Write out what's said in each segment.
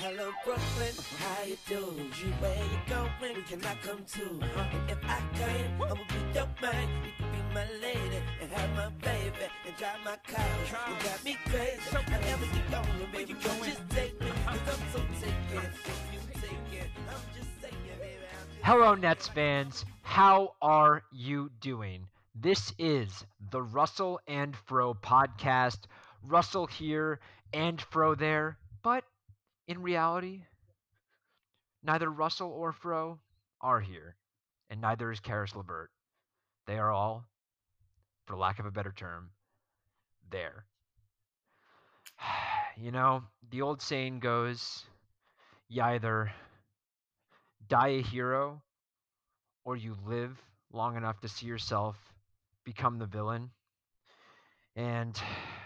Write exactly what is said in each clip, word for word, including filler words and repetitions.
Hello, Brooklyn, how you doing? You where you going? Can I come too? And if I can, I'ma be your man. You can be my lady and have my baby and drive my car. You got me crazy. However you going, baby, you just take me. Cause I'm so taken. If you take it, I'm just saying, baby. I'm just Hello, Nets fans. How are you doing? This is the Russell and Fro podcast. Russell here and Fro there, but in reality, neither Russell or Fro are here, and neither is Karis LeVert. They are all, for lack of a better term, there. You know, the old saying goes, you either die a hero or you live long enough to see yourself become the villain. And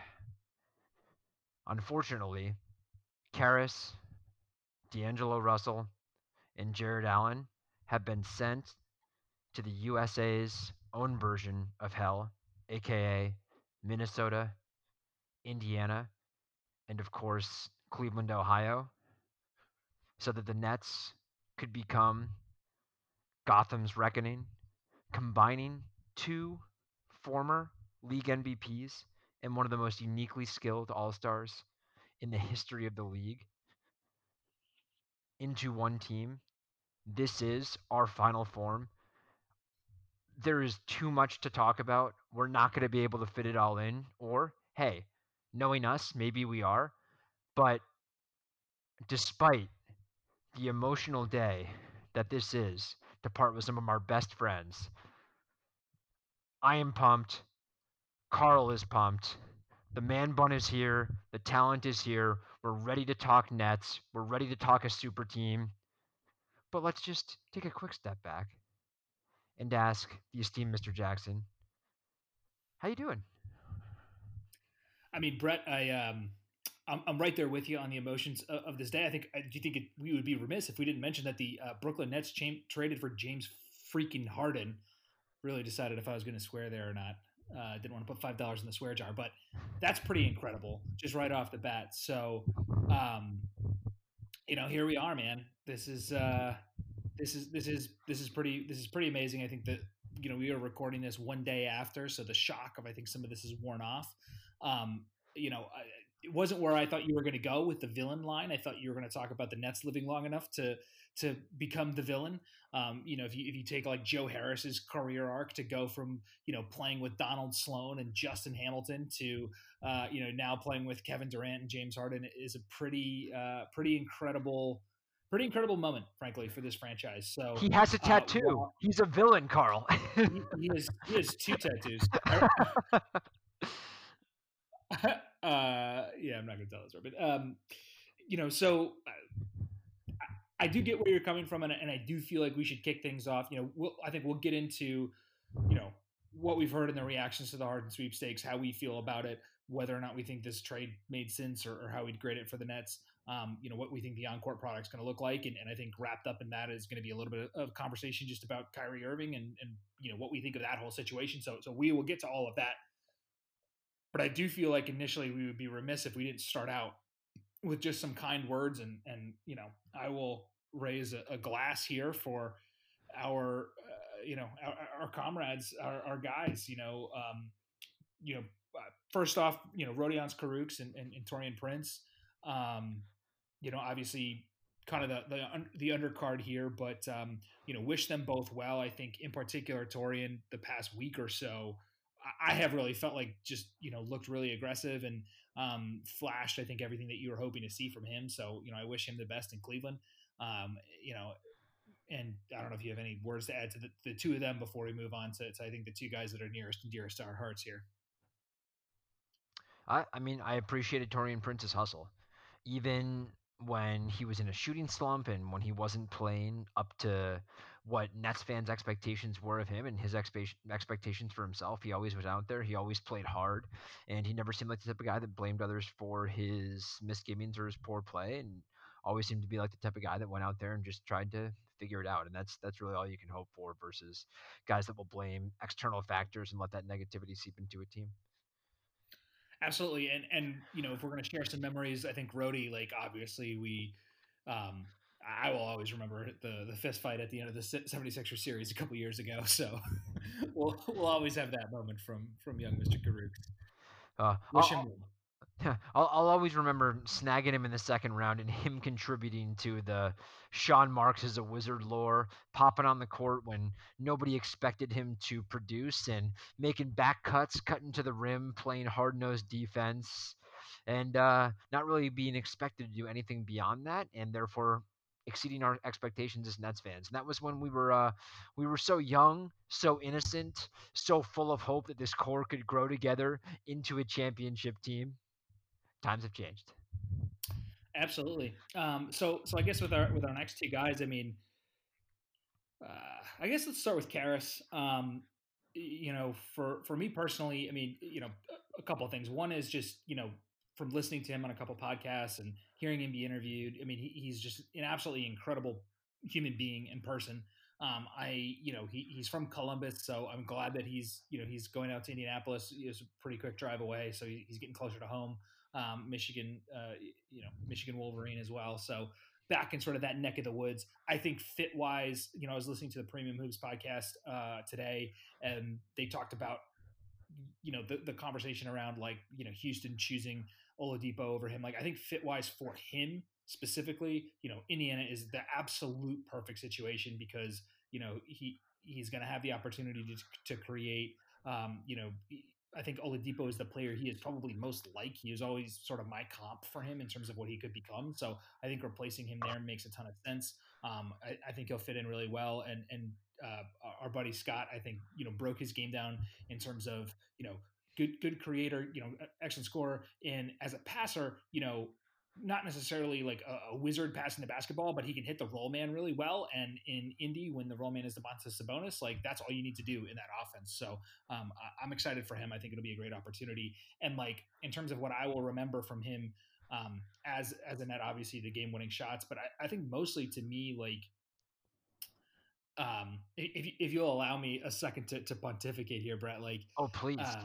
unfortunately, Karis, D'Angelo Russell, and Jared Allen have been sent to the U S A's own version of hell, aka Minnesota, Indiana, and of course, Cleveland, Ohio, so that the Nets could become Gotham's reckoning, combining two former league M V Ps and one of the most uniquely skilled all-stars in the history of the league into one team. This is our final form. There is too much to talk about. We're not going to be able to fit it all in. Or, hey, knowing us, maybe we are. But despite the emotional day that this is to part with some of our best friends, I am pumped. Carl is pumped. The man bun is here. The talent is here. We're ready to talk Nets. We're ready to talk a super team. But let's just take a quick step back and ask the esteemed Mister Jackson, how you doing? I mean, Brett, I um, I'm, I'm right there with you on the emotions of, of this day. I think. I, do you think it, we would be remiss if we didn't mention that the uh, Brooklyn Nets cha- traded for James freaking Harden? Really decided if I was going to swear there or not. Uh, didn't want to put five dollars in the swear jar, but that's pretty incredible, just right off the bat. So, um, you know, here we are, man. This is uh, this is this is this is pretty this is pretty amazing. I think that you know we are recording this one day after, so the shock of I think some of this is worn off. Um, you know, I, it wasn't where I thought you were going to go with the villain line. I thought you were going to talk about the Nets living long enough to to become the villain. Um, you know, if you if you take like Joe Harris's career arc to go from you know playing with Donald Sloan and Justin Hamilton to uh, you know now playing with Kevin Durant and James Harden is a pretty uh, pretty incredible. Pretty incredible moment, frankly, for this franchise. So He has a uh, tattoo. while He's a villain, Carl. he, he has he has two tattoos. uh, yeah, I'm not going to tell this, but um, you know, so uh, I do get where you're coming from, and, and I do feel like we should kick things off. You know, we'll, I think we'll get into, you know, what we've heard in the reactions to the Harden sweepstakes, how we feel about it, whether or not we think this trade made sense, or, or how we'd grade it for the Nets. Um, you know, what we think the on-court product's going to look like, and, and I think wrapped up in that is going to be a little bit of conversation just about Kyrie Irving and, and you know what we think of that whole situation. So, so we will get to all of that. But I do feel like initially we would be remiss if we didn't start out with just some kind words, and and you know I will raise a, a glass here for our uh, you know our, our comrades, our, our guys. You know, um, you know, uh, first off, you know, Rodions Kurucs and, and, and Taurean Prince. Um, you know, obviously, kind of the the, the undercard here, but um, you know, wish them both well. I think in particular, Taurean, the past week or so, I have really felt like just, you know, looked really aggressive and um, flashed, I think, everything that you were hoping to see from him. So, you know, I wish him the best in Cleveland. Um, you know, and I don't know if you have any words to add to the, the two of them before we move on to, to, I think, the two guys that are nearest and dearest to our hearts here. I, I mean, I appreciated Taurean Prince's hustle. Even when he was in a shooting slump and when he wasn't playing up to what Nets fans' expectations were of him and his expe- expectations for himself, he always was out there. He always played hard, and he never seemed like the type of guy that blamed others for his misgivings or his poor play, and always seemed to be like the type of guy that went out there and just tried to figure it out. And that's that's really all you can hope for versus guys that will blame external factors and let that negativity seep into a team. Absolutely. And, and, you know, if we're going to share some memories, I think Rhodey, like, obviously we, um, I will always remember the the fist fight at the end of the seventy-sixers series a couple years ago. So we'll we'll always have that moment from from young Mister Karuk. Uh, Wish him I'll, well. I'll, I'll always remember snagging him in the second round and him contributing to the Sean Marks is a wizard lore, popping on the court when nobody expected him to produce and making back cuts, cutting to the rim, playing hard nosed defense, and uh, not really being expected to do anything beyond that, and therefore exceeding our expectations as Nets fans. And that was when we were uh, we were so young, so innocent, so full of hope that this core could grow together into a championship team. Times have changed. Absolutely. Um, so so I guess with our with our next two guys, I mean, uh, I guess let's start with Karras. Um, you know, for for me personally, I mean, you know, a couple of things. One is just you know from listening to him on a couple of podcasts and hearing him be interviewed. I mean, he, he's just an absolutely incredible human being in person. Um, I, you know, he, he's from Columbus, so I'm glad that he's, you know, he's going out to Indianapolis. It's a pretty quick drive away, so he, he's getting closer to home. Um, Michigan, uh, you know, Michigan Wolverine as well. So back in sort of that neck of the woods. I think fit wise, you know, I was listening to the Premium Hoops podcast uh, today, and they talked about, you know, the, the conversation around like, you know, Houston choosing Oladipo over him. Like, I think fit wise for him specifically, you know, Indiana is the absolute perfect situation because, you know, he, he's going to have the opportunity to, to create, um, you know, I think Oladipo is the player he is probably most like. He is always sort of my comp for him in terms of what he could become. So I think replacing him there makes a ton of sense. Um, I, I think he'll fit in really well. And and uh, our buddy Scott, I think, you know, broke his game down in terms of, you know, good good creator, you know, excellent scorer. And as a passer, you know, not necessarily like a, a wizard passing the basketball, but he can hit the roll man really well. And in Indy, when the roll man is Domantas Sabonis, like that's all you need to do in that offense. So um, I, I'm excited for him. I think it'll be a great opportunity. And like in terms of what I will remember from him um, as as a net, obviously the game winning shots, but I, I think mostly to me like. Um, if if you'll allow me a second to, to pontificate here, Brett, like, Oh, please. uh,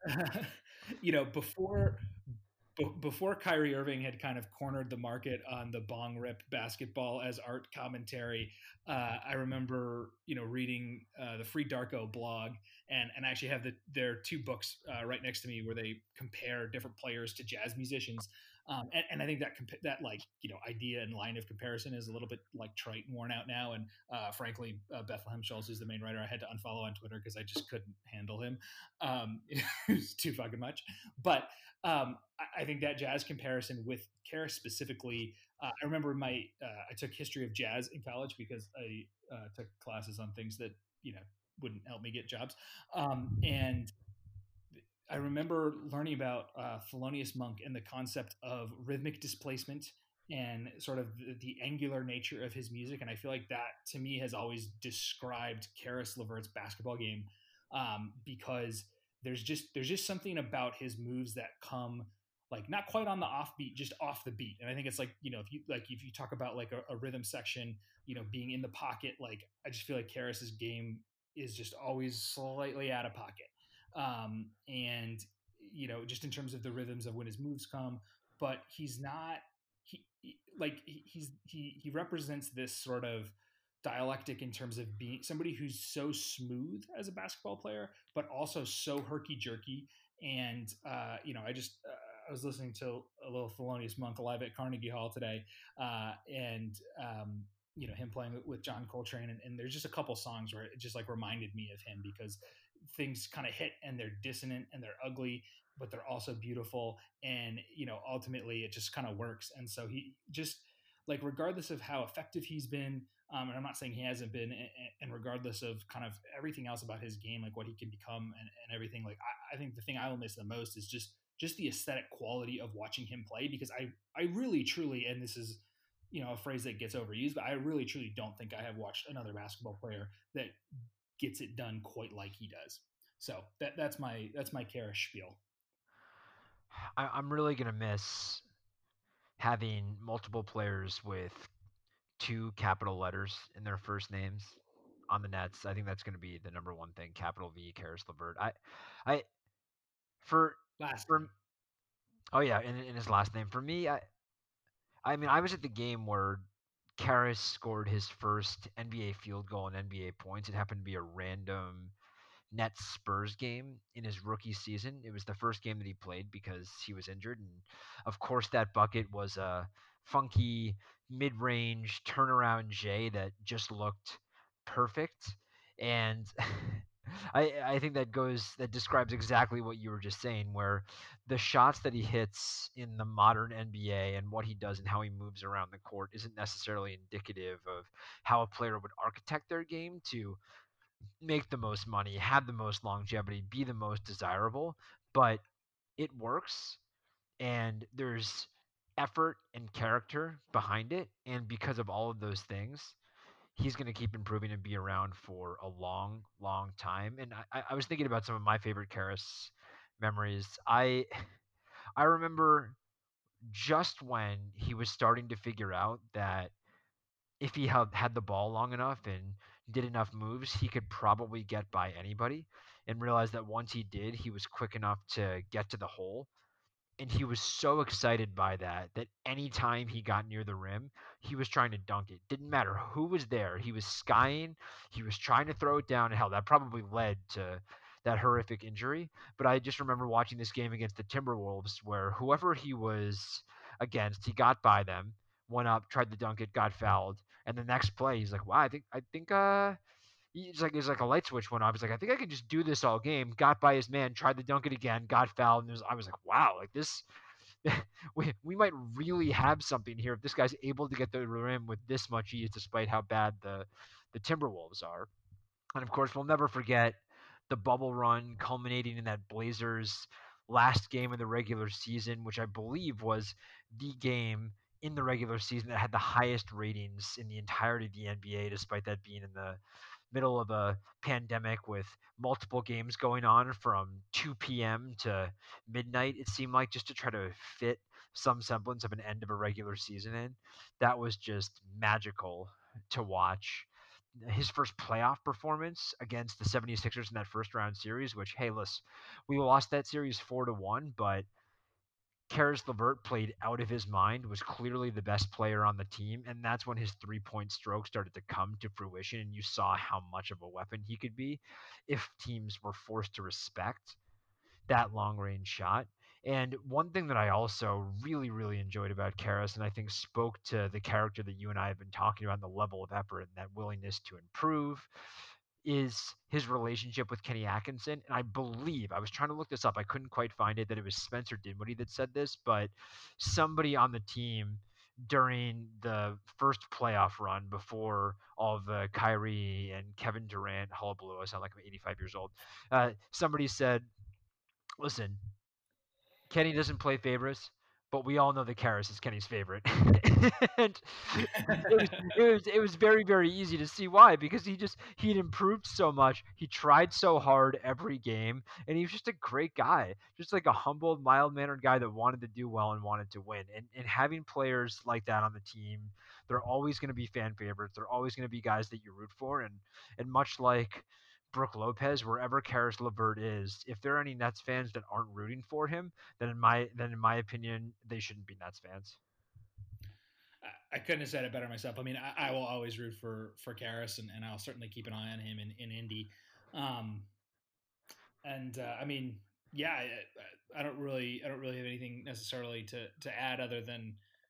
you know, before before Kyrie Irving had kind of cornered the market on the bong rip basketball as art commentary, uh, I remember, you know, reading uh, the Free Darko blog, and and I actually have the, their two books uh, right next to me where they compare different players to jazz musicians. Um, and, and I think that comp- that like you know idea and line of comparison is a little bit like trite and worn out now. And uh, frankly, uh, Bethlehem Schultz is the main writer. I had to unfollow on Twitter because I just couldn't handle him. Um, it was too fucking much. But um, I, I think that jazz comparison with Karras specifically, uh, I remember my uh, I took history of jazz in college because I uh, took classes on things that you know wouldn't help me get jobs, um, and I remember learning about uh, Thelonious Monk and the concept of rhythmic displacement and sort of the, the angular nature of his music, and I feel like that to me has always described Caris LeVert's basketball game um, because there's just there's just something about his moves that come like not quite on the offbeat, just off the beat. And I think it's like you know if you like if you talk about like a, a rhythm section, you know, being in the pocket, like I just feel like Caris's game is just always slightly out of pocket um, and you know just in terms of the rhythms of when his moves come, but he's not he, he like he, he's he he represents this sort of dialectic in terms of being somebody who's so smooth as a basketball player but also so herky jerky. And uh, you know I just uh, I was listening to a little Thelonious Monk live at Carnegie Hall today, uh, and um, you know him playing with, with John Coltrane, and, and there's just a couple songs where it just like reminded me of him because things kind of hit and they're dissonant and they're ugly, but they're also beautiful. And, you know, ultimately it just kind of works. And so he just like, regardless of how effective he's been, um, and I'm not saying he hasn't been, and, and regardless of kind of everything else about his game, like what he can become and, and everything, like I, I think the thing I will miss the most is just, just the aesthetic quality of watching him play, because I, I really, truly, and this is, you know, a phrase that gets overused, but I really, truly don't think I have watched another basketball player that gets it done quite like he does. So that that's my that's my Karras spiel. I, I'm really gonna miss having multiple players with two capital letters in their first names on the Nets. I think that's going to be the number one thing. Capital V, Caris LeVert. I, I, for, Last for, oh yeah, in, in his last name. For me, I, I mean, I was at the game where Karras scored his first N B A field goal and N B A points. It happened to be a random Nets Spurs game in his rookie season. It was the first game that he played because he was injured. And of course, that bucket was a funky mid range turnaround J that just looked perfect. And I, I think that goes that describes exactly what you were just saying, where the shots that he hits in the modern N B A and what he does and how he moves around the court isn't necessarily indicative of how a player would architect their game to make the most money, have the most longevity, be the most desirable, but it works and there's effort and character behind it. And because of all of those things, he's going to keep improving and be around for a long, long time. And I, I was thinking about some of my favorite Karras memories. I I remember just when he was starting to figure out that if he had had the ball long enough and did enough moves, he could probably get by anybody, and realized that once he did, he was quick enough to get to the hole. And he was so excited by that that anytime he got near the rim, he was trying to dunk it. Didn't matter who was there. He was skying. He was trying to throw it down. Hell, that probably led to that horrific injury. But I just remember watching this game against the Timberwolves where whoever he was against, he got by them, went up, tried to dunk it, got fouled, and the next play he's like, "Wow, I think I think uh He's like it's like a light switch went off. He's like, I think I can just do this all game. Got by his man, tried to dunk it again, got fouled, and was, I was like, wow, like this, we we might really have something here if this guy's able to get to the rim with this much ease, despite how bad the the Timberwolves are. And of course, we'll never forget the bubble run culminating in that Blazers last game of the regular season, which I believe was the game in the regular season that had the highest ratings in the entirety of the N B A, despite that being in the middle of a pandemic with multiple games going on from two p.m. to midnight, it seemed like, just to try to fit some semblance of an end of a regular season in. That was just magical to watch. His first playoff performance against the 76ers in that first round series, which, hey, listen, we lost that series four to one, but Karis LeVert played out of his mind, was clearly the best player on the team, and that's when his three-point stroke started to come to fruition, and you saw how much of a weapon he could be if teams were forced to respect that long-range shot. And one thing that I also really, really enjoyed about Karis, and I think spoke to the character that you and I have been talking about, and the level of effort and that willingness to improve, is his relationship with Kenny Atkinson. And I believe, I was trying to look this up, I couldn't quite find it, that it was Spencer Dinwiddie that said this, but somebody on the team during the first playoff run before all the Kyrie and Kevin Durant hullabaloo, I sound like I'm eighty-five years old, uh, somebody said, listen, Kenny doesn't play favorites, but we all know that Karras is Kenny's favorite. And it was, it was it was very, very easy to see why, because he just he'd improved so much. He tried so hard every game, and he was just a great guy, just like a humble, mild mannered guy that wanted to do well and wanted to win. And and having players like that on the team, they're always going to be fan favorites. They're always going to be guys that you root for, and and much like Brook Lopez, wherever Karis LeVert is, if there are any Nets fans that aren't rooting for him, then in my then in my opinion, they shouldn't be Nets fans. I couldn't have said it better myself. I mean, I, I will always root for for Karras, and, and I'll certainly keep an eye on him in, in Indy. Um, and uh, I mean, yeah, I, I don't really, I don't really have anything necessarily to to add other than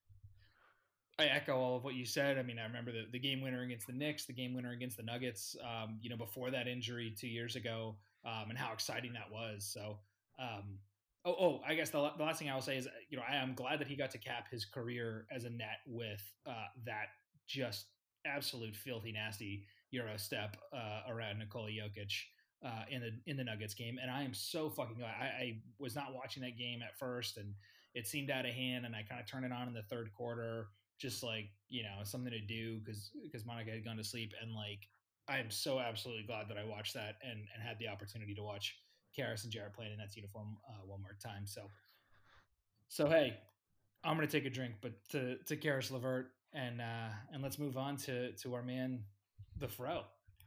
I echo all of what you said. I mean, I remember the, the game winner against the Knicks, the game winner against the Nuggets. Um, you know, before that injury two years ago, um, and how exciting that was. So. Um, Oh, oh, I guess the, the last thing I will say is, you know, I am glad that he got to cap his career as a Net with uh, that just absolute filthy, nasty Euro step uh, around Nikola Jokic uh, in the in the Nuggets game, and I am so fucking glad. I, I was not watching that game at first, and it seemed out of hand, and I kind of turned it on in the third quarter, just like, you know, something to do because because Monica had gone to sleep, and like I am so absolutely glad that I watched that and and had the opportunity to watch Karras and Jarrett playing in that uniform uh, one more time. So, so hey, I'm gonna take a drink, but to to Karis LeVert, and uh, and let's move on to to our man, the Fro.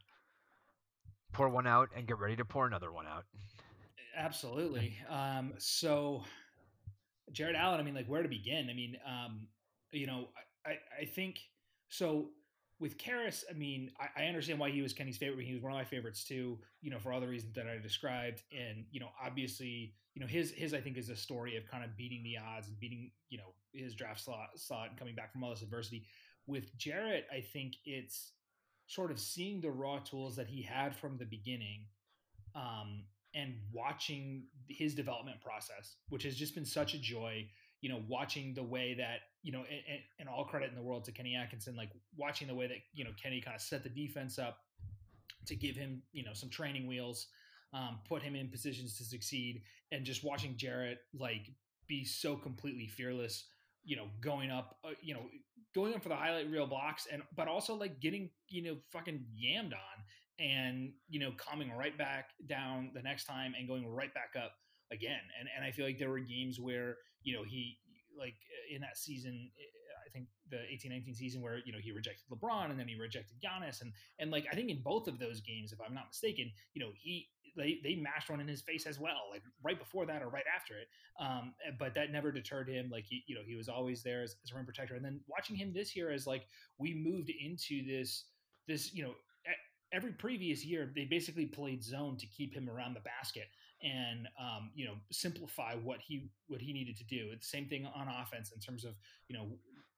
Pour one out and get ready to pour another one out. Absolutely. Um, so, Jarrett Allen. I mean, like, where to begin? I mean, um, you know, I I think So with Karras, I mean, I, I understand why he was Kenny's favorite. He was one of my favorites too, you know, for all the reasons that I described. And, you know, obviously, you know, his, his, I think is a story of kind of beating the odds and beating, you know, his draft slot, slot and coming back from all this adversity. With Jarrett, I think it's sort of seeing the raw tools that he had from the beginning, um, and watching his development process, which has just been such a joy. You know, watching the way that, you know, and, and all credit in the world to Kenny Atkinson, like watching the way that, you know, Kenny kind of set the defense up to give him, you know, some training wheels, um, put him in positions to succeed, and just watching Jarrett like be so completely fearless, you know, going up, uh, you know, going up for the highlight reel blocks, and but also like getting, you know, fucking yammed on, and, you know, coming right back down the next time and going right back up again. And and I feel like there were games where, you know, he, like in that season, I think the eighteen nineteen season, where, you know, he rejected LeBron and then he rejected Giannis, and and like I think in both of those games, if I'm not mistaken, you know, he they they mashed one in his face as well, like right before that or right after it. Um, but that never deterred him. Like he, you know, he was always there as, as a rim protector. And then watching him this year, as like we moved into this this you know. Every previous year, they basically played zone to keep him around the basket and, um, you know, simplify what he what he needed to do. It's the same thing on offense in terms of, you know,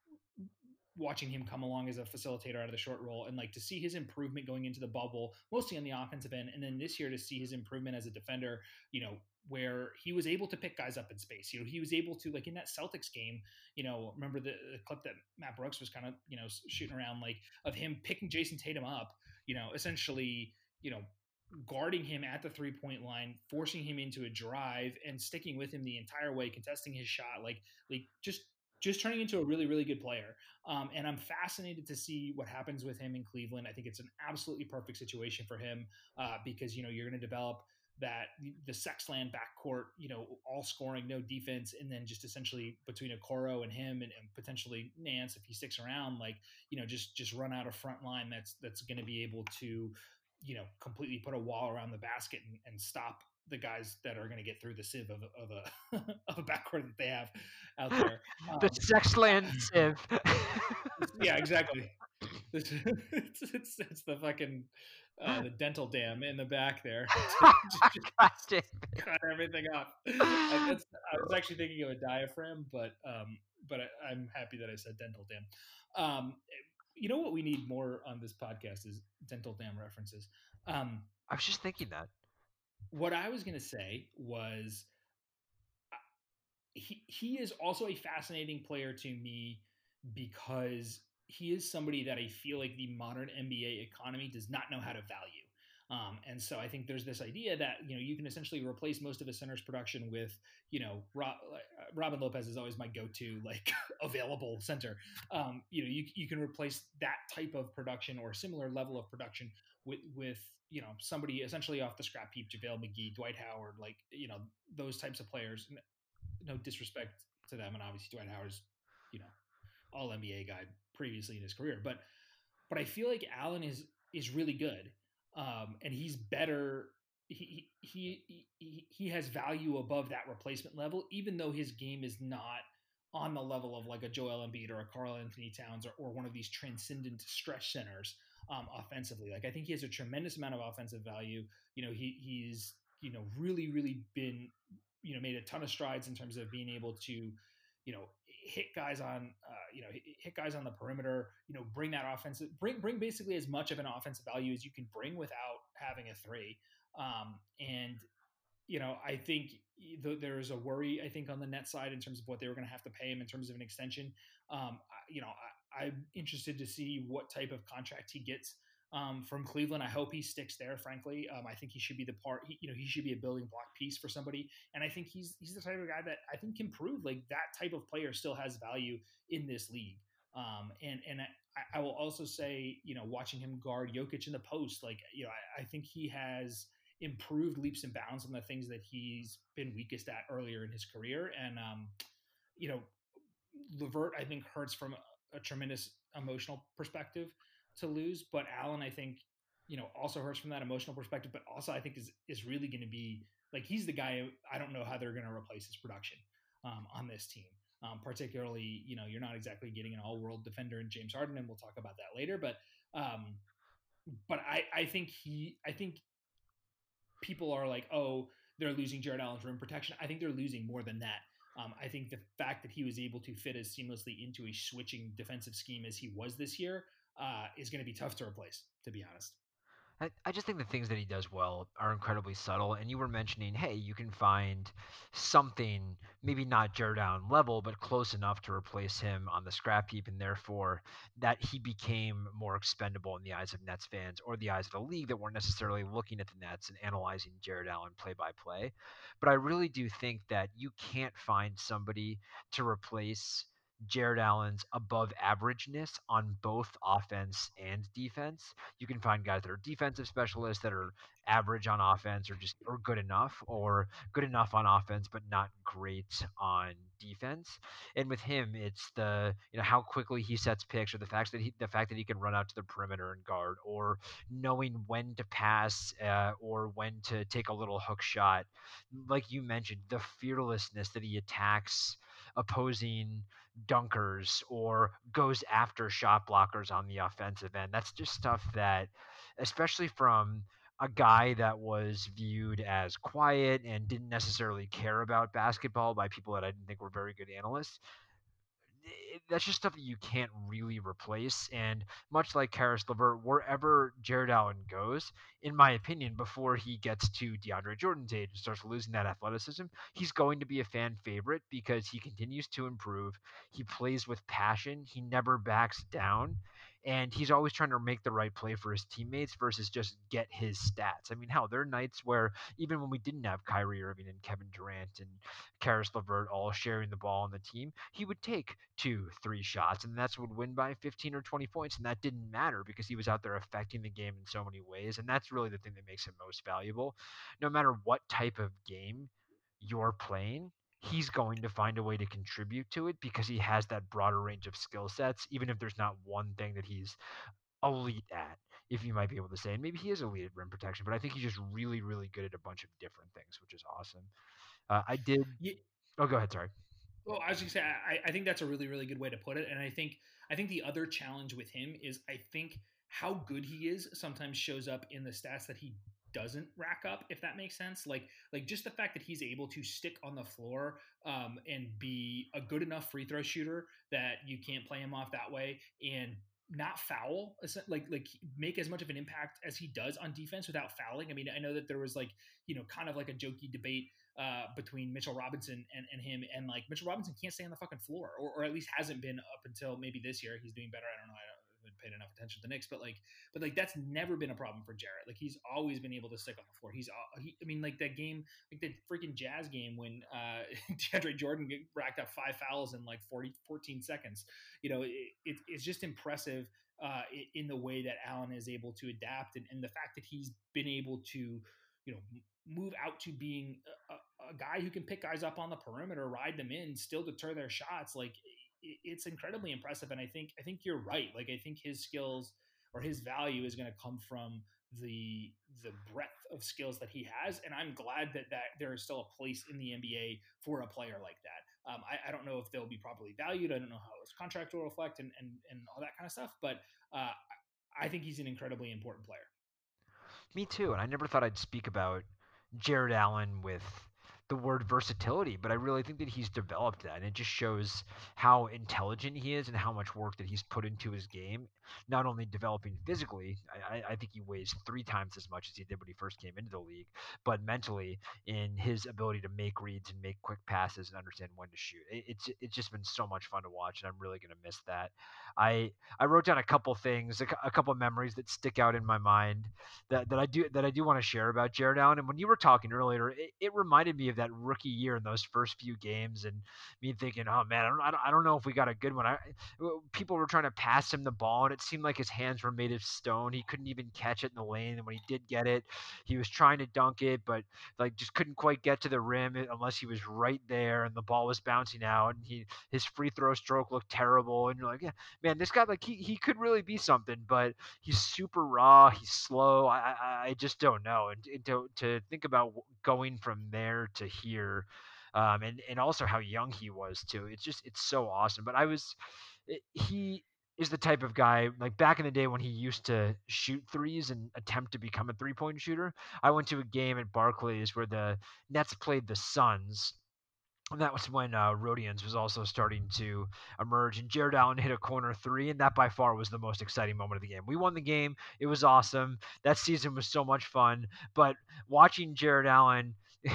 watching him come along as a facilitator out of the short roll, and like to see his improvement going into the bubble, mostly on the offensive end. And then this year to see his improvement as a defender, you know, where he was able to pick guys up in space. You know, he was able to, like in that Celtics game, you know, remember the, the clip that Matt Brooks was kind of, you know, shooting around, like of him picking Jason Tatum up, you know, essentially, you know, guarding him at the three point line, forcing him into a drive and sticking with him the entire way, contesting his shot, like, like just, just turning into a really, really good player. Um, and I'm fascinated to see what happens with him in Cleveland. I think it's an absolutely perfect situation for him, uh, because, you know, you're going to develop that the Sexland backcourt, you know, all scoring, no defense, and then just essentially between Okoro and him, and, and potentially Nance if he sticks around, like, you know, just just run out a front line that's that's going to be able to, you know, completely put a wall around the basket and, and stop the guys that are going to get through the sieve of, of a of a backcourt that they have out there. Um, the Sexland sieve. Yeah, exactly. It's, it's, it's the fucking uh, the dental dam in the back there. Just cut everything off. I, that's, I was actually thinking of a diaphragm, but um, but I, I'm happy that I said dental dam. Um, you know what we need more on this podcast is dental dam references. Um, I was just thinking that. What I was going to say was he he is also a fascinating player to me because he is somebody that I feel like the modern N B A economy does not know how to value. Um, and so I think there's this idea that, you know, you can essentially replace most of a center's production with, you know, Rob, Robin Lopez is always my go-to, like, available center. Um, you know, you, you can replace that type of production or similar level of production with, with, you know, somebody essentially off the scrap heap, JaVale McGee, Dwight Howard, like, you know, those types of players. No disrespect to them. And obviously Dwight Howard's, you know, all N B A guy previously in his career, but, but I feel like Allen is, is really good. Um, and he's better. He, he, he, he has value above that replacement level, even though his game is not on the level of like a Joel Embiid or a Karl Anthony Towns or, or one of these transcendent stretch centers, um, offensively. Like, I think he has a tremendous amount of offensive value. You know, he, he's, you know, really, really been, you know, made a ton of strides in terms of being able to, you know, hit guys on, uh, you know, hit guys on the perimeter, you know, bring that offensive, bring, bring basically as much of an offensive value as you can bring without having a three. Um, and, you know, I think th- there is a worry, I think, on the net side in terms of what they were going to have to pay him in terms of an extension. Um, I, you know, I, I'm interested to see what type of contract he gets um, from Cleveland. I hope he sticks there, frankly. Um, I think he should be the part, he, you know, he should be a building block piece for somebody. And I think he's, he's the type of guy that I think can prove like that type of player still has value in this league. Um, and, and I, I will also say, you know, watching him guard Jokic in the post, like, you know, I, I think he has improved leaps and bounds on the things that he's been weakest at earlier in his career. And, um, you know, LeVert, I think, hurts from a, a tremendous emotional perspective to lose, but Allen, I think, you know, also hurts from that emotional perspective, but also I think is, is really going to be like, he's the guy. I don't know how they're going to replace his production um, on this team. Um, particularly, you know, you're not exactly getting an all-world defender in James Harden, and we'll talk about that later. But um, but I, I think he I think people are like, oh, they're losing Jared Allen's rim protection. I think they're losing more than that. Um, I think the fact that he was able to fit as seamlessly into a switching defensive scheme as he was this year uh, is going to be tough to replace, to be honest. I, I just think the things that he does well are incredibly subtle. And you were mentioning, hey, you can find something, maybe not Jared Allen level, but close enough to replace him on the scrap heap, and therefore that he became more expendable in the eyes of Nets fans or the eyes of the league that weren't necessarily looking at the Nets and analyzing Jared Allen play by play. But I really do think that you can't find somebody to replace Jared Allen's above averageness on both offense and defense. You can find guys that are defensive specialists that are average on offense or just or good enough or good enough on offense but not great on defense. And with him, it's the you know how quickly he sets picks or the fact that he the fact that he can run out to the perimeter and guard or knowing when to pass uh, or when to take a little hook shot. Like you mentioned, the fearlessness that he attacks opposing dunkers or goes after shot blockers on the offensive end. That's just stuff that, especially from a guy that was viewed as quiet and didn't necessarily care about basketball by people that I didn't think were very good analysts, that's just stuff that you can't really replace. And much like Karis LeVert, wherever Jared Allen goes, in my opinion, before he gets to DeAndre Jordan's age and starts losing that athleticism, he's going to be a fan favorite because he continues to improve. He plays with passion. He never backs down. And he's always trying to make the right play for his teammates versus just get his stats. I mean, hell, there are nights where even when we didn't have Kyrie Irving and Kevin Durant and Karis LeVert all sharing the ball on the team, he would take two, three shots, and that's would win by fifteen or twenty points. And that didn't matter because he was out there affecting the game in so many ways. And that's really the thing that makes him most valuable. No matter what type of game you're playing, he's going to find a way to contribute to it because he has that broader range of skill sets, even if there's not one thing that he's elite at, if you might be able to say. And maybe he is elite at rim protection, but I think he's just really, really good at a bunch of different things, which is awesome. Uh, I did. Yeah. Oh, go ahead. Sorry. Well, I was going to say, I, I think that's a really, really good way to put it. And I think, I think the other challenge with him is I think how good he is sometimes shows up in the stats that he doesn't rack up, if that makes sense. Like, like just the fact that he's able to stick on the floor um, and be a good enough free throw shooter that you can't play him off that way and not foul, like like make as much of an impact as he does on defense without fouling. I mean, I know that there was like, you know, kind of like a jokey debate uh, between Mitchell Robinson and, and him, and like Mitchell Robinson can't stay on the fucking floor, or, or at least hasn't been up until maybe this year. He's doing better. I don't know. I haven't paid enough attention to the Knicks, but like, but like that's never been a problem for Jarrett. Like he's always been able to stick on the floor. He's, he, I mean, like that game, like the freaking Jazz game when uh, DeAndre Jordan racked up five fouls in like forty, fourteen seconds. You know, it, it, it's just impressive uh, in the way that Allen is able to adapt, and, and the fact that he's been able to, you know, move out to being a, a guy who can pick guys up on the perimeter, ride them in, still deter their shots. Like it, it's incredibly impressive. And I think, I think you're right. Like I think his skills or his value is going to come from the the breadth of skills that he has, and I'm glad that that there is still a place in the N B A for a player like that. Um, I, I don't know if they'll be properly valued. I don't know how his contract will reflect and and, and all that kind of stuff, but uh, I think he's an incredibly important player. Me too, and I never thought I'd speak about Jared Allen with the word versatility, but I really think that he's developed that, and it just shows how intelligent he is and how much work that he's put into his game. Not only developing physically, I, I think he weighs three times as much as he did when he first came into the league, but mentally in his ability to make reads and make quick passes and understand when to shoot. It, it's it's just been so much fun to watch, and I'm really going to miss that. I I wrote down a couple things, a, a couple memories that stick out in my mind that, that I do that I do want to share about Jared Allen. And when you were talking earlier, it, it reminded me of that rookie year in those first few games, and me thinking, oh man, I don't, I don't, I don't know if we got a good one. I, people were trying to pass him the ball, and it seemed like his hands were made of stone. He couldn't even catch it in the lane, and when he did get it, he was trying to dunk it, but like just couldn't quite get to the rim unless he was right there, and the ball was bouncing out, and he his free throw stroke looked terrible, and you're like, yeah, man, this guy like he he could really be something, but he's super raw, he's slow. I I, I just don't know, and, and to to think about going from there to here. um, and and also how young he was too. It's just it's so awesome. But I was, it, he is the type of guy like back in the day when he used to shoot threes and attempt to become a three point shooter. I went to a game at Barclays where the Nets played the Suns, and that was when uh, Rodians was also starting to emerge. And Jared Allen hit a corner three, and that by far was the most exciting moment of the game. We won the game. It was awesome. That season was so much fun. But watching Jared Allen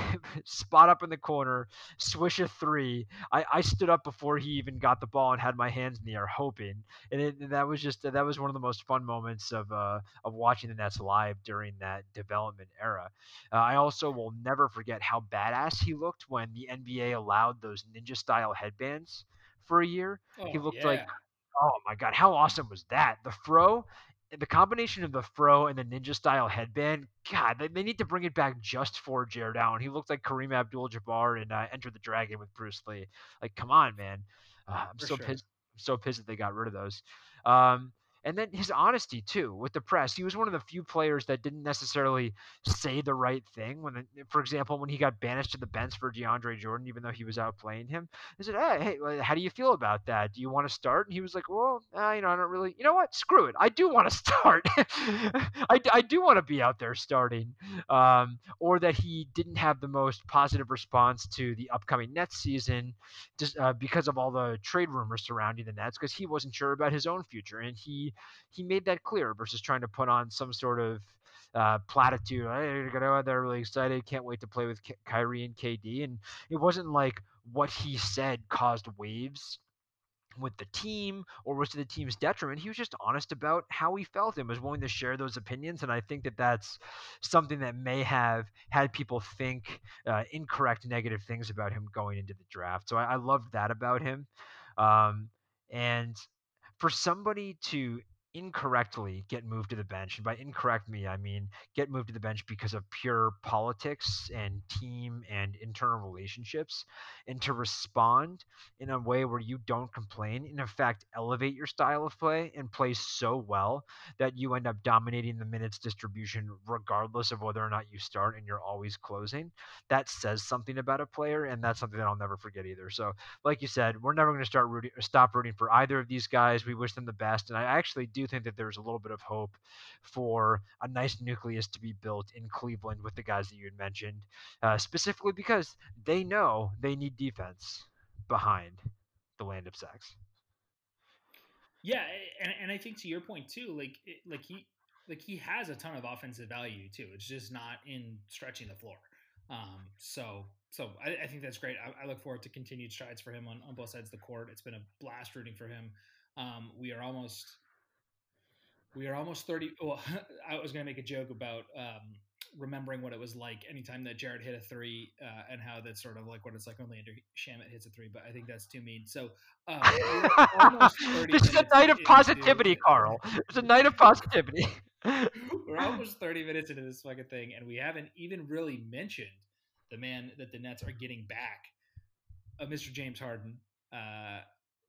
spot up in the corner, swish a three, I, I stood up before he even got the ball and had my hands in the air hoping. And, it, and that was just that was one of the most fun moments of uh, of watching the Nets live during that development era. Uh, I also will never forget how badass he looked when the N B A allowed those ninja style headbands for a year. He Oh looked like, yeah, oh my god, how awesome was that? The fro, the combination of the fro and the ninja style headband. God, they, they need to bring it back just for Jared Allen. He looked like Kareem Abdul-Jabbar in uh, Enter the Dragon with Bruce Lee. Like, come on, man. Uh, I'm for so sure. pissed. I'm so pissed that they got rid of those. Um, and then his honesty too with the press. He was one of the few players that didn't necessarily say the right thing. When, for example, when he got banished to the bench for DeAndre Jordan, even though he was outplaying him, I said, "Hey, hey, how do you feel about that? Do you want to start?" And he was like, "Well, uh, you know, I don't really. You know what? Screw it. I do want to start. I, I do want to be out there starting." Um, or that he didn't have the most positive response to the upcoming Nets season, just uh, because of all the trade rumors surrounding the Nets, because he wasn't sure about his own future, and he he made that clear versus trying to put on some sort of uh, platitude. Hey, they're really excited. Can't wait to play with Ky- Kyrie and K D. And it wasn't like what he said caused waves with the team or was to the team's detriment. He was just honest about how he felt and was willing to share those opinions. And I think that that's something that may have had people think uh, incorrect, negative things about him going into the draft. So I, I loved that about him. Um, and for somebody to incorrectly get moved to the bench, and by incorrect me, I mean get moved to the bench because of pure politics and team and internal relationships, and to respond in a way where you don't complain, and in fact elevate your style of play and play so well that you end up dominating the minutes distribution regardless of whether or not you start and you're always closing, that says something about a player, and that's something that I'll never forget either. So like you said, we're never going to start rooting, stop rooting for either of these guys. We wish them the best, and I actually do think that there's a little bit of hope for a nice nucleus to be built in Cleveland with the guys that you had mentioned, uh, specifically because they know they need defense behind the land of sex. Yeah, and, and I think to your point too, like it, like he like he has a ton of offensive value too. It's just not in stretching the floor. Um, so so I, I think that's great. I, I look forward to continued strides for him on, on both sides of the court. It's been a blast rooting for him. Um, we are almost we are almost thirty. Well, I was going to make a joke about um, remembering what it was like anytime that Jared hit a three uh, and how that's sort of like what it's like when Landry Shamet hits a three, but I think that's too mean. So um, we're almost thirty This is a minutes night of into. positivity, Carl. It's a night of positivity. We're almost thirty minutes into this fucking thing, and we haven't even really mentioned the man that the Nets are getting back, uh, Mister James Harden, uh,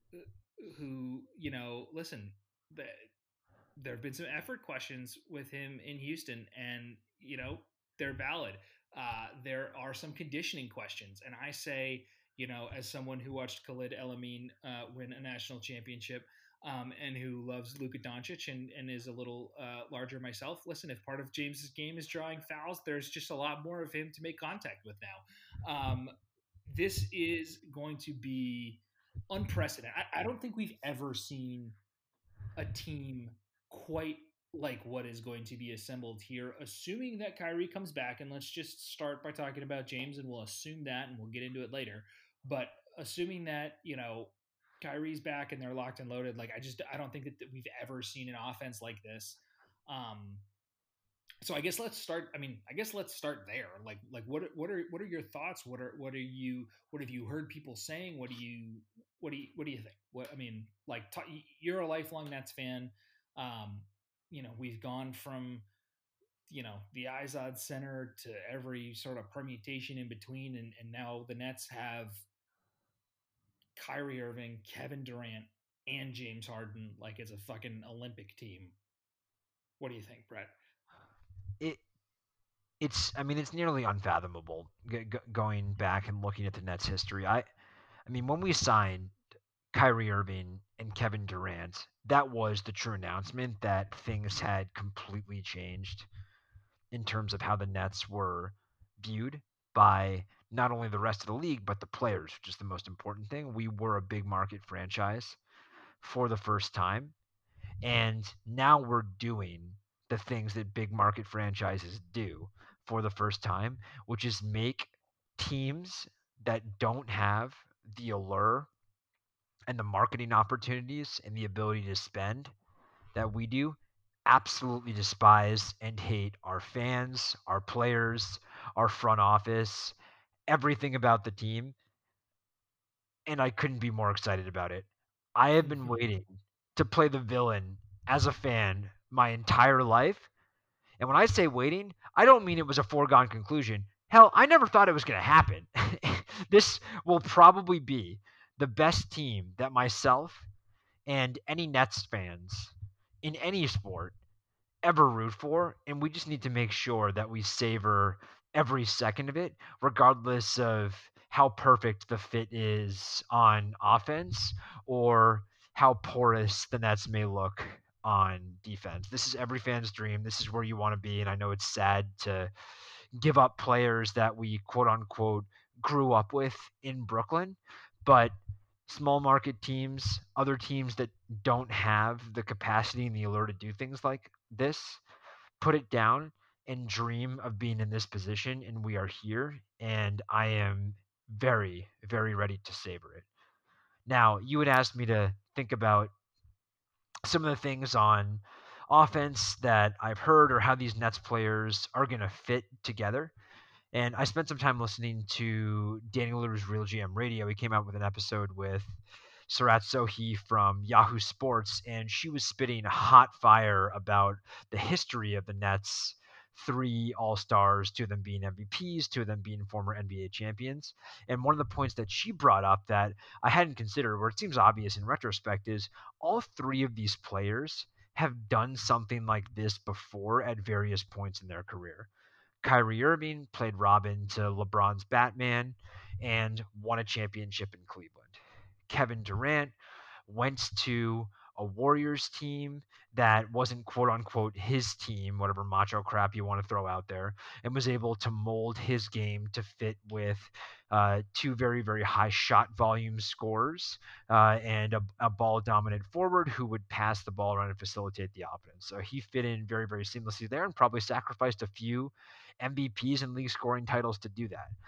who, you know, listen, the, there have been some effort questions with him in Houston, and you know they're valid. Uh, there are some conditioning questions, and I say, you know, as someone who watched Khalid El Amin uh, win a national championship, um, and who loves Luka Doncic and, and is a little uh, larger myself. Listen, if part of James's game is drawing fouls, there's just a lot more of him to make contact with now. Um, this is going to be unprecedented. I, I don't think we've ever seen a team quite like what is going to be assembled here, assuming that Kyrie comes back. And let's just start by talking about James, and we'll assume that, and we'll get into it later. But assuming that, you know, Kyrie's back and they're locked and loaded, like I just I don't think that we've ever seen an offense like this. Um, so I guess let's start. I mean, I guess let's start there. Like, like what what are what are your thoughts? What are what are you what have you heard people saying? What do you what do you what do you think? What I mean, like t- you're a lifelong Nets fan. Um, you know, we've gone from you know the Izod Center to every sort of permutation in between, and and now the Nets have Kyrie Irving, Kevin Durant, and James Harden like it's a fucking Olympic team. What do you think, Brett? It it's I mean it's nearly unfathomable g- g- going back and looking at the Nets history. I I mean when we signed Kyrie Irving and Kevin Durant, that was the true announcement that things had completely changed in terms of how the Nets were viewed by not only the rest of the league but the players, which is the most important thing. We were a big market franchise for the first time, and now we're doing the things that big market franchises do for the first time, which is make teams that don't have the allure and the marketing opportunities and the ability to spend that we do absolutely despise and hate our fans, our players, our front office, everything about the team. And I couldn't be more excited about it. I have been waiting to play the villain as a fan my entire life. And when I say waiting, I don't mean it was a foregone conclusion. Hell, I never thought it was going to happen. This will probably be the best team that myself and any Nets fans in any sport ever root for, and we just need to make sure that we savor every second of it, regardless of how perfect the fit is on offense or how porous the Nets may look on defense. This is every fan's dream. This is where you want to be, and I know it's sad to give up players that we quote unquote grew up with in Brooklyn, but small market teams, other teams that don't have the capacity and the allure to do things like this, put it down and dream of being in this position, and we are here, and I am very, very ready to savor it. Now, you had asked me to think about some of the things on offense that I've heard or how these Nets players are going to fit together. And I spent some time listening to Daniel Leroy's Real G M Radio. He came out with an episode with Sarat Sohi from Yahoo Sports, and she was spitting hot fire about the history of the Nets. Three All Stars, two of them being M V Ps, two of them being former N B A champions. And one of the points that she brought up that I hadn't considered, where it seems obvious in retrospect, is all three of these players have done something like this before at various points in their career. Kyrie Irving played Robin to LeBron's Batman and won a championship in Cleveland. Kevin Durant went to a Warriors team that wasn't quote unquote his team, whatever macho crap you want to throw out there, and was able to mold his game to fit with uh, two very, very high shot volume scorers uh, and a, a ball dominant forward who would pass the ball around and facilitate the offense. So he fit in very, very seamlessly there and probably sacrificed a few M V Ps and league scoring titles to do that.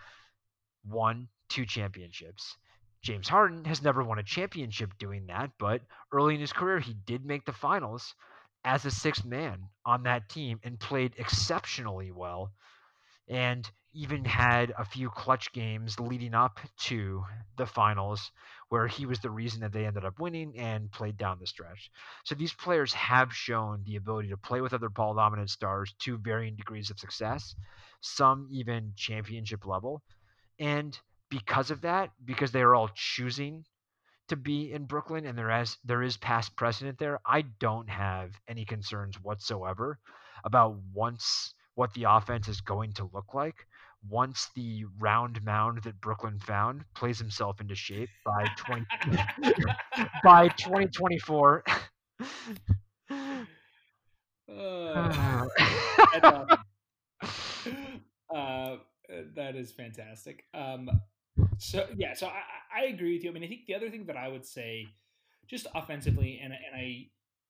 Won two championships. James Harden has never won a championship doing that, but early in his career, he did make the finals as a sixth man on that team and played exceptionally well, and even had a few clutch games leading up to the finals where he was the reason that they ended up winning and played down the stretch. So these players have shown the ability to play with other ball dominant stars to varying degrees of success, some even championship level. And because of that, because they are all choosing to be in Brooklyn and there as there is past precedent there, I don't have any concerns whatsoever about once what the offense is going to look like once the round mound that Brooklyn found plays himself into shape by twenty by twenty twenty-four. Uh, that's awesome. Uh, that is fantastic. Um, so yeah, so I, I agree with you. I mean, I think the other thing that I would say, just offensively, and and I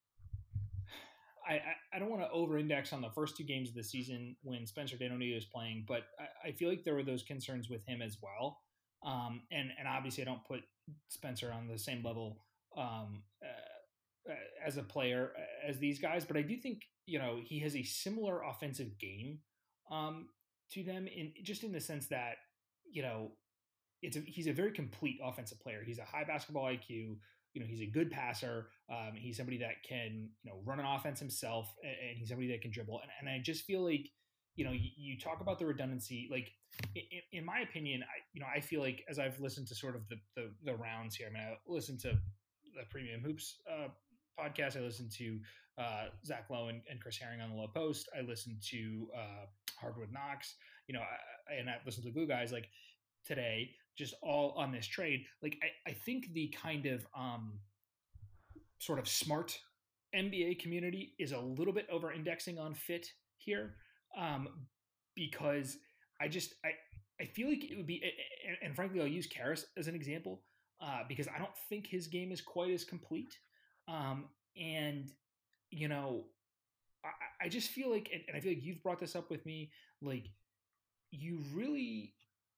I, I don't want to over-index on the first two games of the season when Spencer Dinwiddie was playing, but I, I feel like there were those concerns with him as well. Um, and and obviously, I don't put Spencer on the same level um, uh, as a player as these guys, but I do think you know he has a similar offensive game um, to them in just in the sense that you know it's a, he's a very complete offensive player. He's a high basketball I Q. You know, he's a good passer. Um, he's somebody that can, you know, run an offense himself, and, and he's somebody that can dribble. And, and I just feel like, you know, you, you talk about the redundancy. Like, in, in my opinion, I, you know, I feel like as I've listened to sort of the the, the rounds here. I mean, I listened to the Premium Hoops uh, podcast. I listen to uh, Zach Lowe and, and Chris Herring on the Low Post. I listen to uh, Hardwood Knox, you know, I, and I listen to the Glue Guys like today, just all on this trade. Like, I, I think the kind of um, sort of smart N B A community is a little bit over indexing on fit here um, because I just, I, I feel like it would be, and, and frankly, I'll use Karras as an example uh, because I don't think his game is quite as complete. Um, and, you know, I, I just feel like, and, and I feel like you've brought this up with me, like you really,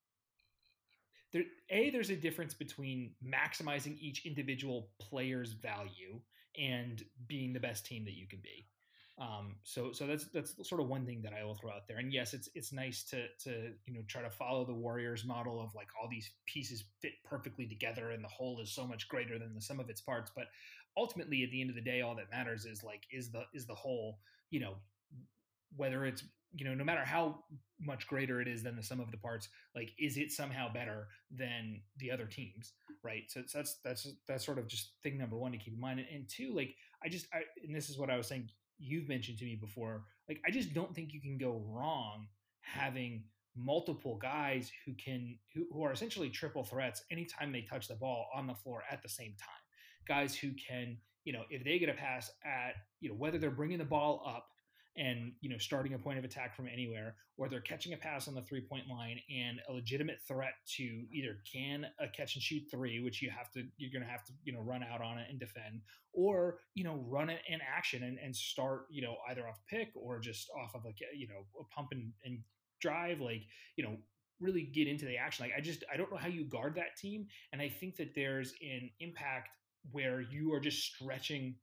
there, A, there's a difference between maximizing each individual player's value and being the best team that you can be. Um, so, so that's, that's sort of one thing that I will throw out there. And yes, it's, it's nice to, to, you know, try to follow the Warriors model of like all these pieces fit perfectly together and the whole is so much greater than the sum of its parts. But ultimately at the end of the day, all that matters is like, is the, is the whole, you know, whether it's, you know, no matter how much greater it is than the sum of the parts, like, is it somehow better than the other teams? Right. So, so that's, that's, that's sort of just thing number one to keep in mind. And, and two, like, I just, I, and this is what I was saying, you've mentioned to me before, like, I just don't think you can go wrong having multiple guys who can, who, who are essentially triple threats anytime they touch the ball on the floor at the same time. Guys who can, you know, if they get a pass at, you know, whether they're bringing the ball up and, you know, starting a point of attack from anywhere, or they're catching a pass on the three point line and a legitimate threat to either can a catch and shoot three, which you have to, you're going to have to, you know, run out on it and defend, or, you know, run it in action and, and start, you know, either off pick or just off of like, you know, a pump and, and drive, like, you know, really get into the action. Like, I just, I don't know how you guard that team. And I think that there's an impact where you are just stretching,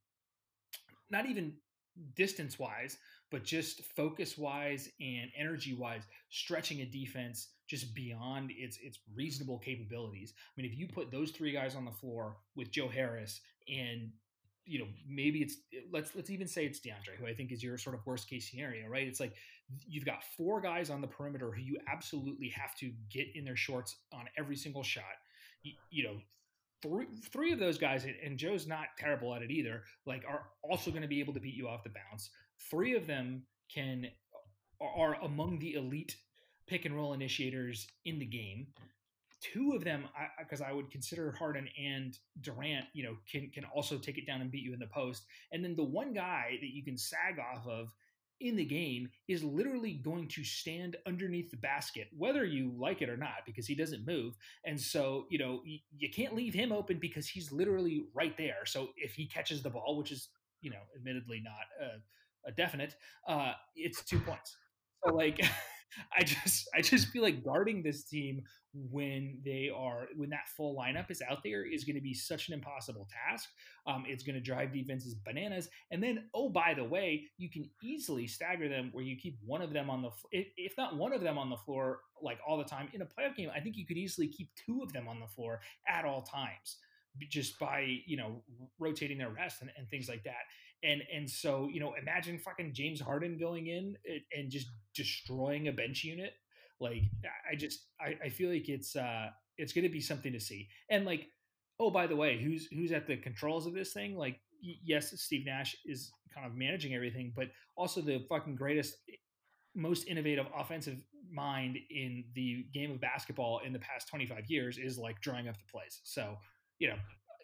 not even distance wise, but just focus wise and energy wise, stretching a defense just beyond its its reasonable capabilities. I mean, if you put those three guys on the floor with Joe Harris and, you know, maybe it's, let's let's even say it's DeAndre, who I think is your sort of worst case scenario, right? It's like you've got four guys on the perimeter who you absolutely have to get in their shorts on every single shot. You, you know, three three of those guys, and Joe's not terrible at it either, like, are also going to be able to beat you off the bounce. Three of them can are among the elite pick and roll initiators in the game. Two of them, because I, I would consider Harden and Durant, you know, can can also take it down and beat you in the post. And then the one guy that you can sag off of in the game is literally going to stand underneath the basket, whether you like it or not, because he doesn't move. And so, you know, you, you can't leave him open because he's literally right there. So if he catches the ball, which is, you know, admittedly not a, a definite, uh, it's two points. So like, I just, I just feel like guarding this team when they are, when that full lineup is out there is going to be such an impossible task. Um, it's going to drive defenses bananas. And then, oh, by the way, you can easily stagger them where you keep one of them on the, if not one of them on the floor, like all the time in a playoff game. I think you could easily keep two of them on the floor at all times, just by, you know, rotating their rest and, and things like that. And and so, you know, imagine fucking James Harden going in and just destroying a bench unit. Like, I just, I, I feel like it's uh it's going to be something to see. And like, oh, by the way, who's who's at the controls of this thing? Like, yes, Steve Nash is kind of managing everything, but also the fucking greatest, most innovative offensive mind in the game of basketball in the past twenty-five years is like drawing up the plays. So, you know,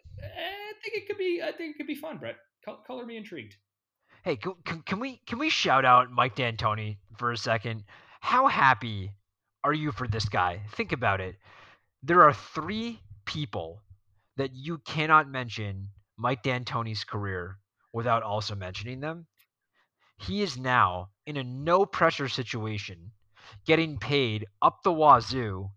I think it could be, I think it could be fun, Brett. Color me intrigued. Hey, can, can, can we can we shout out Mike D'Antoni for a second? How happy are you for this guy? Think about it. There are three people that you cannot mention Mike D'Antoni's career without also mentioning them. He is now in a no pressure situation, getting paid up the wazoo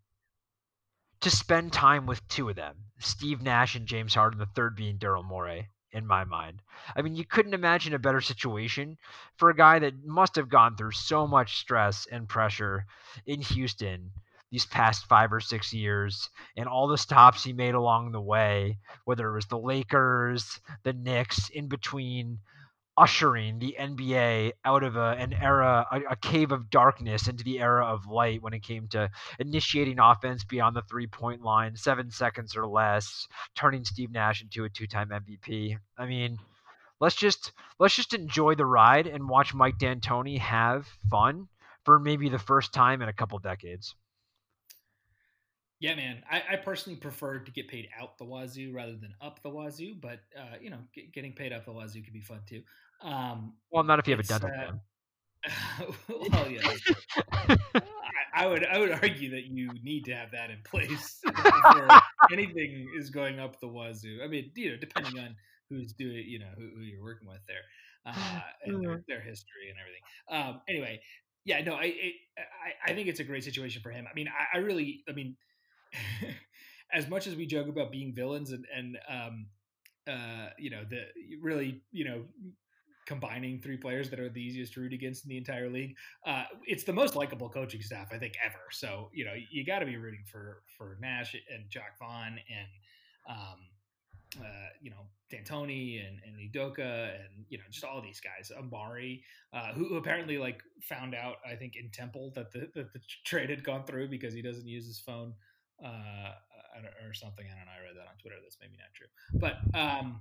to spend time with two of them, Steve Nash and James Harden, the third being Daryl Morey. In my mind, I mean, you couldn't imagine a better situation for a guy that must have gone through so much stress and pressure in Houston these past five or six years and all the stops he made along the way, whether it was the Lakers, the Knicks, in between, ushering the N B A out of a, an era, a, a cave of darkness into the era of light when it came to initiating offense beyond the three-point line, seven seconds or less, turning Steve Nash into a two-time M V P. I mean, let's just let's just enjoy the ride and watch Mike D'Antoni have fun for maybe the first time in a couple decades. Yeah, man. I, I personally prefer to get paid out the wazoo rather than up the wazoo, but uh, you know, get, getting paid up the wazoo can be fun too. Um, Well, not if you have a it's dental uh, plan. well, yeah, that's true. I, I would I would argue that you need to have that in place before anything is going up the wazoo. I mean, you know, depending on who's doing, you know, who, who you're working with there, uh, and their, their history and everything. Um, anyway, yeah, no, I, it, I I think it's a great situation for him. I mean, I, I really, I mean, as much as we joke about being villains and and um, uh, you know, the really, you know, combining three players that are the easiest to root against in the entire league. Uh, it's the most likable coaching staff I think ever. So you know you got to be rooting for for Nash and Jack Vaughn and um, uh, you know D'Antoni and and Udoka and you know just all these guys. Amari, uh, who, who apparently like found out I think in Temple that the that the trade had gone through because he doesn't use his phone uh, or something. I don't know. I read that on Twitter. That's maybe not true, but. Um,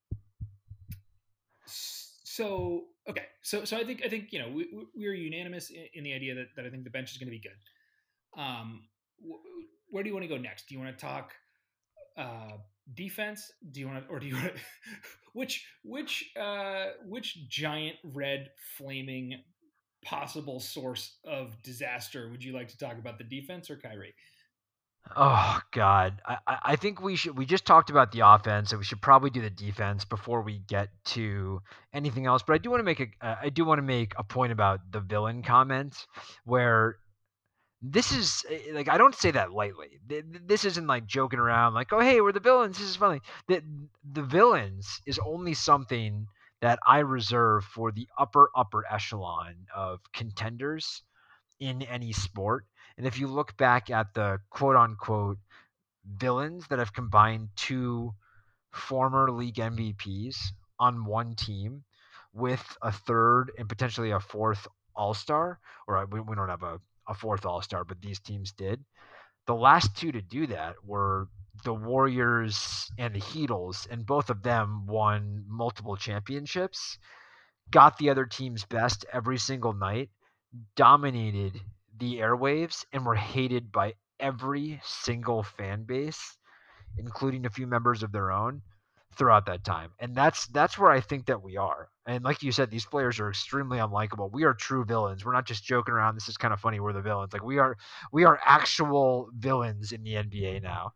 So okay, so so I think I think you know we we are unanimous in, in the idea that, that I think the bench is going to be good. Um, wh- where do you want to go next? Do you want to talk uh, defense? Do you want to, or do you want to, which which uh, which giant red flaming possible source of disaster would you like to talk about, the defense or Kyrie? Oh God, I, I think we should. We just talked about the offense, so we should probably do the defense before we get to anything else. But I do want to make a. Uh, I do want to make a point about the villain comments, where this is like I don't say that lightly. This isn't like joking around, like, oh hey, we're the villains. This is funny. The the villains is only something that I reserve for the upper upper echelon of contenders in any sport. And if you look back at the quote unquote villains that have combined two former league M V Ps on one team with a third and potentially a fourth All Star, or we, we don't have a, a fourth All Star, but these teams did. The last two to do that were the Warriors and the Heatles, and both of them won multiple championships, got the other team's best every single night, dominated the airwaves, and were hated by every single fan base, including a few members of their own, throughout that time. And that's that's where I think that we are. And like you said, these players are extremely unlikable. We are true villains. We're not just joking around. This is kind of funny. We're the villains. Like we are we are actual villains in the N B A now.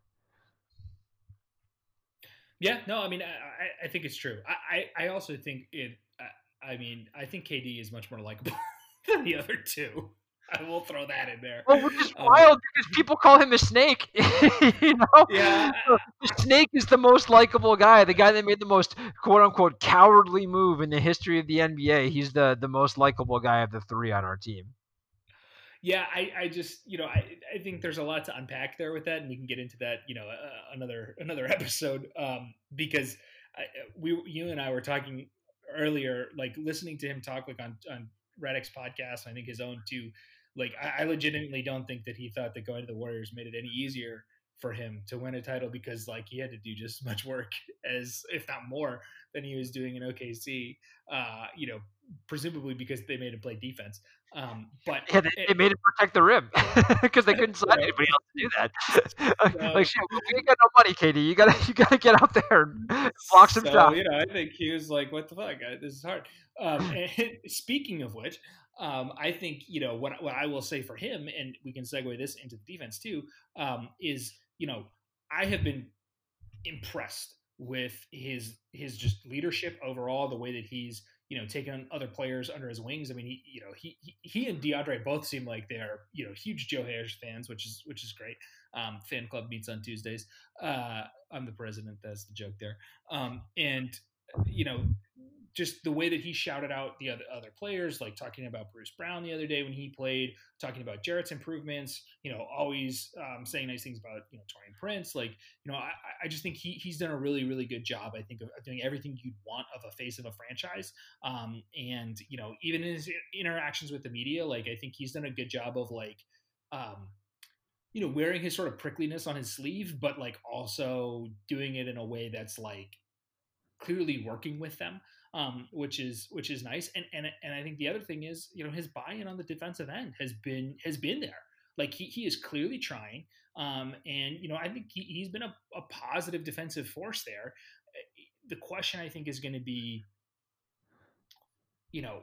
Yeah, no, I mean, I, I think it's true. I, I, I also think it. I, I mean, I think K D is much more likable than the other two. I will throw that in there. Well, which is um, wild because people call him a snake. You know, yeah, the snake is the most likable guy, the guy that made the most quote unquote cowardly move in the history of the N B A. He's the the most likable guy of the three on our team. Yeah, I, I just, you know, I, I think there's a lot to unpack there with that, and we can get into that, you know, uh, another another episode, um, because I, we, you and I were talking earlier, like listening to him talk, like on on Redick's podcast, I think his own too. Like, I, I legitimately don't think that he thought that going to the Warriors made it any easier for him to win a title, because like he had to do just as much work as, if not more, than he was doing in O K C. Uh, you know, presumably because they made him play defense. Um, but yeah, they, it, they made him protect the rim because they couldn't sign anybody else to do that. So, like, shit, we ain't got no money, K D. You gotta, you gotta get out there and block some so, shots. You know, I think he was like, "What the fuck? This is hard." Um, and speaking of which, um, I think you know what what I will say for him, and we can segue this into the defense too. Um, is you know I have been impressed with his his just leadership overall, the way that he's you know taken other players under his wings. I mean, he you know he he and DeAndre both seem like they're you know huge Joe Harris fans, which is which is great. Um, fan club meets on Tuesdays. Uh, I'm the president. That's the joke there. Um, and you know. Just the way that he shouted out the other other players, like talking about Bruce Brown the other day when he played, talking about Jarrett's improvements, you know, always um, saying nice things about, you know, Taurean Prince. Like, you know, I, I just think he he's done a really, really good job, I think, of doing everything you'd want of a face of a franchise. Um, and, you know, even in his interactions with the media, like, I think he's done a good job of, like, um, you know, wearing his sort of prickliness on his sleeve, but, like, also doing it in a way that's, like, clearly working with them. um, which is which is nice. And and and I think the other thing is, you know, his buy-in on the defensive end has been has been there. Like he he is clearly trying, um, and you know, I think he, he's been a, a positive defensive force there. The question I think is going to be, you know,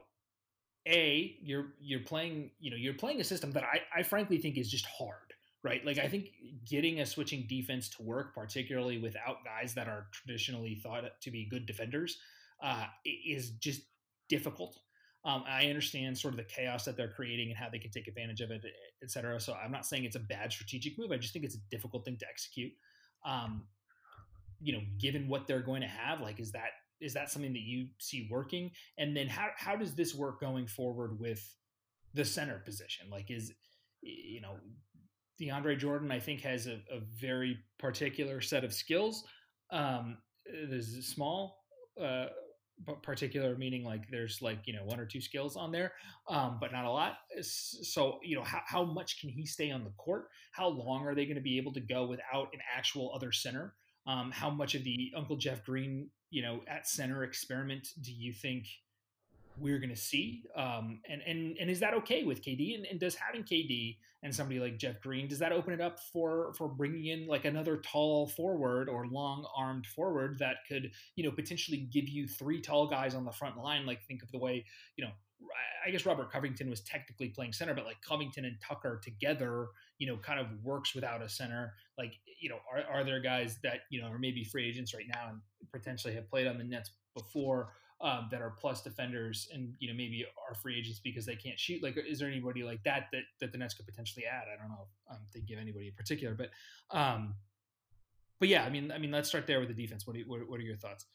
a you're you're playing you know you're playing a system that I, I frankly think is just hard, right? Like I think getting a switching defense to work, particularly without guys that are traditionally thought to be good defenders, uh, is just difficult. Um, I understand sort of the chaos that they're creating and how they can take advantage of it, et cetera. So I'm not saying it's a bad strategic move. I just think it's a difficult thing to execute. Um, you know, given what they're going to have, like, is that is that something that you see working? And then how how does this work going forward with the center position? Like, is, you know, DeAndre Jordan, I think, has a, a very particular set of skills. Um, there's a small, uh, particular meaning like there's like, you know, one or two skills on there, um, but not a lot. So, you know, how, how much can he stay on the court? How long are they going to be able to go without an actual other center? Um, how much of the Uncle Jeff Green, you know, at center experiment do you think we're going to see? Um, and, and, and is that okay with K D? And, and does having K D and somebody like Jeff Green, does that open it up for, for bringing in like another tall forward or long armed forward that could, you know, potentially give you three tall guys on the front line? Like, think of the way, you know, I guess Robert Covington was technically playing center, but like Covington and Tucker together, you know, kind of works without a center. Like, you know, are, are there guys that, you know, are maybe free agents right now and potentially have played on the Nets before, um, that are plus defenders and, you know, maybe are free agents because they can't shoot? Like, is there anybody like that, that, that the Nets could potentially add? I don't know if I'm thinking of anybody in particular, but, um, but yeah, I mean, I mean, let's start there with the defense. What do you, what, what are your thoughts?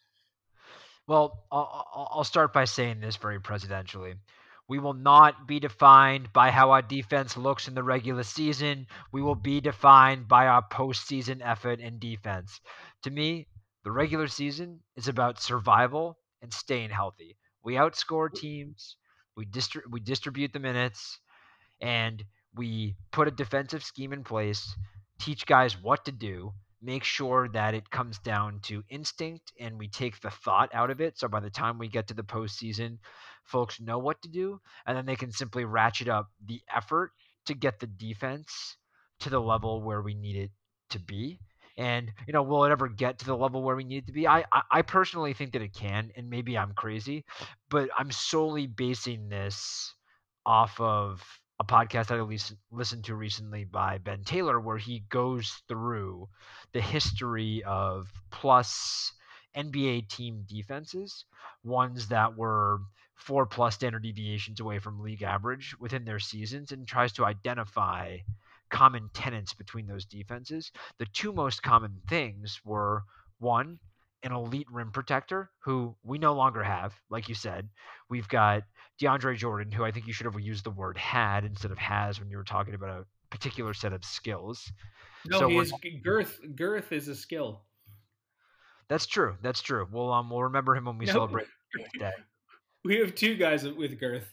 Well, I'll, I'll start by saying this very presidentially. We will not be defined by how our defense looks in the regular season. We will be defined by our postseason effort and defense. To me, the regular season is about survival and staying healthy. We outscore teams, we distri- we distribute the minutes, and we put a defensive scheme in place, teach guys what to do, make sure that it comes down to instinct and we take the thought out of it. So by the time we get to the postseason, folks know what to do, and then they can simply ratchet up the effort to get the defense to the level where we need it to be. And, you know, will it ever get to the level where we need it to be? I, I, I personally think that it can, and maybe I'm crazy, but I'm solely basing this off of a podcast I least listened to recently by Ben Taylor, where he goes through the history of plus N B A team defenses, ones that were four plus standard deviations away from league average within their seasons, and tries to identify common tenets between those defenses. The two most common things were, one, an elite rim protector who we no longer have. Like you said, we've got DeAndre Jordan, who I think you should have used the word had instead of has when you were talking about a particular set of skills. No, so he is girth. Girth is a skill. That's true. That's true. We'll um we'll remember him when we no. celebrate his day. We have two guys with girth.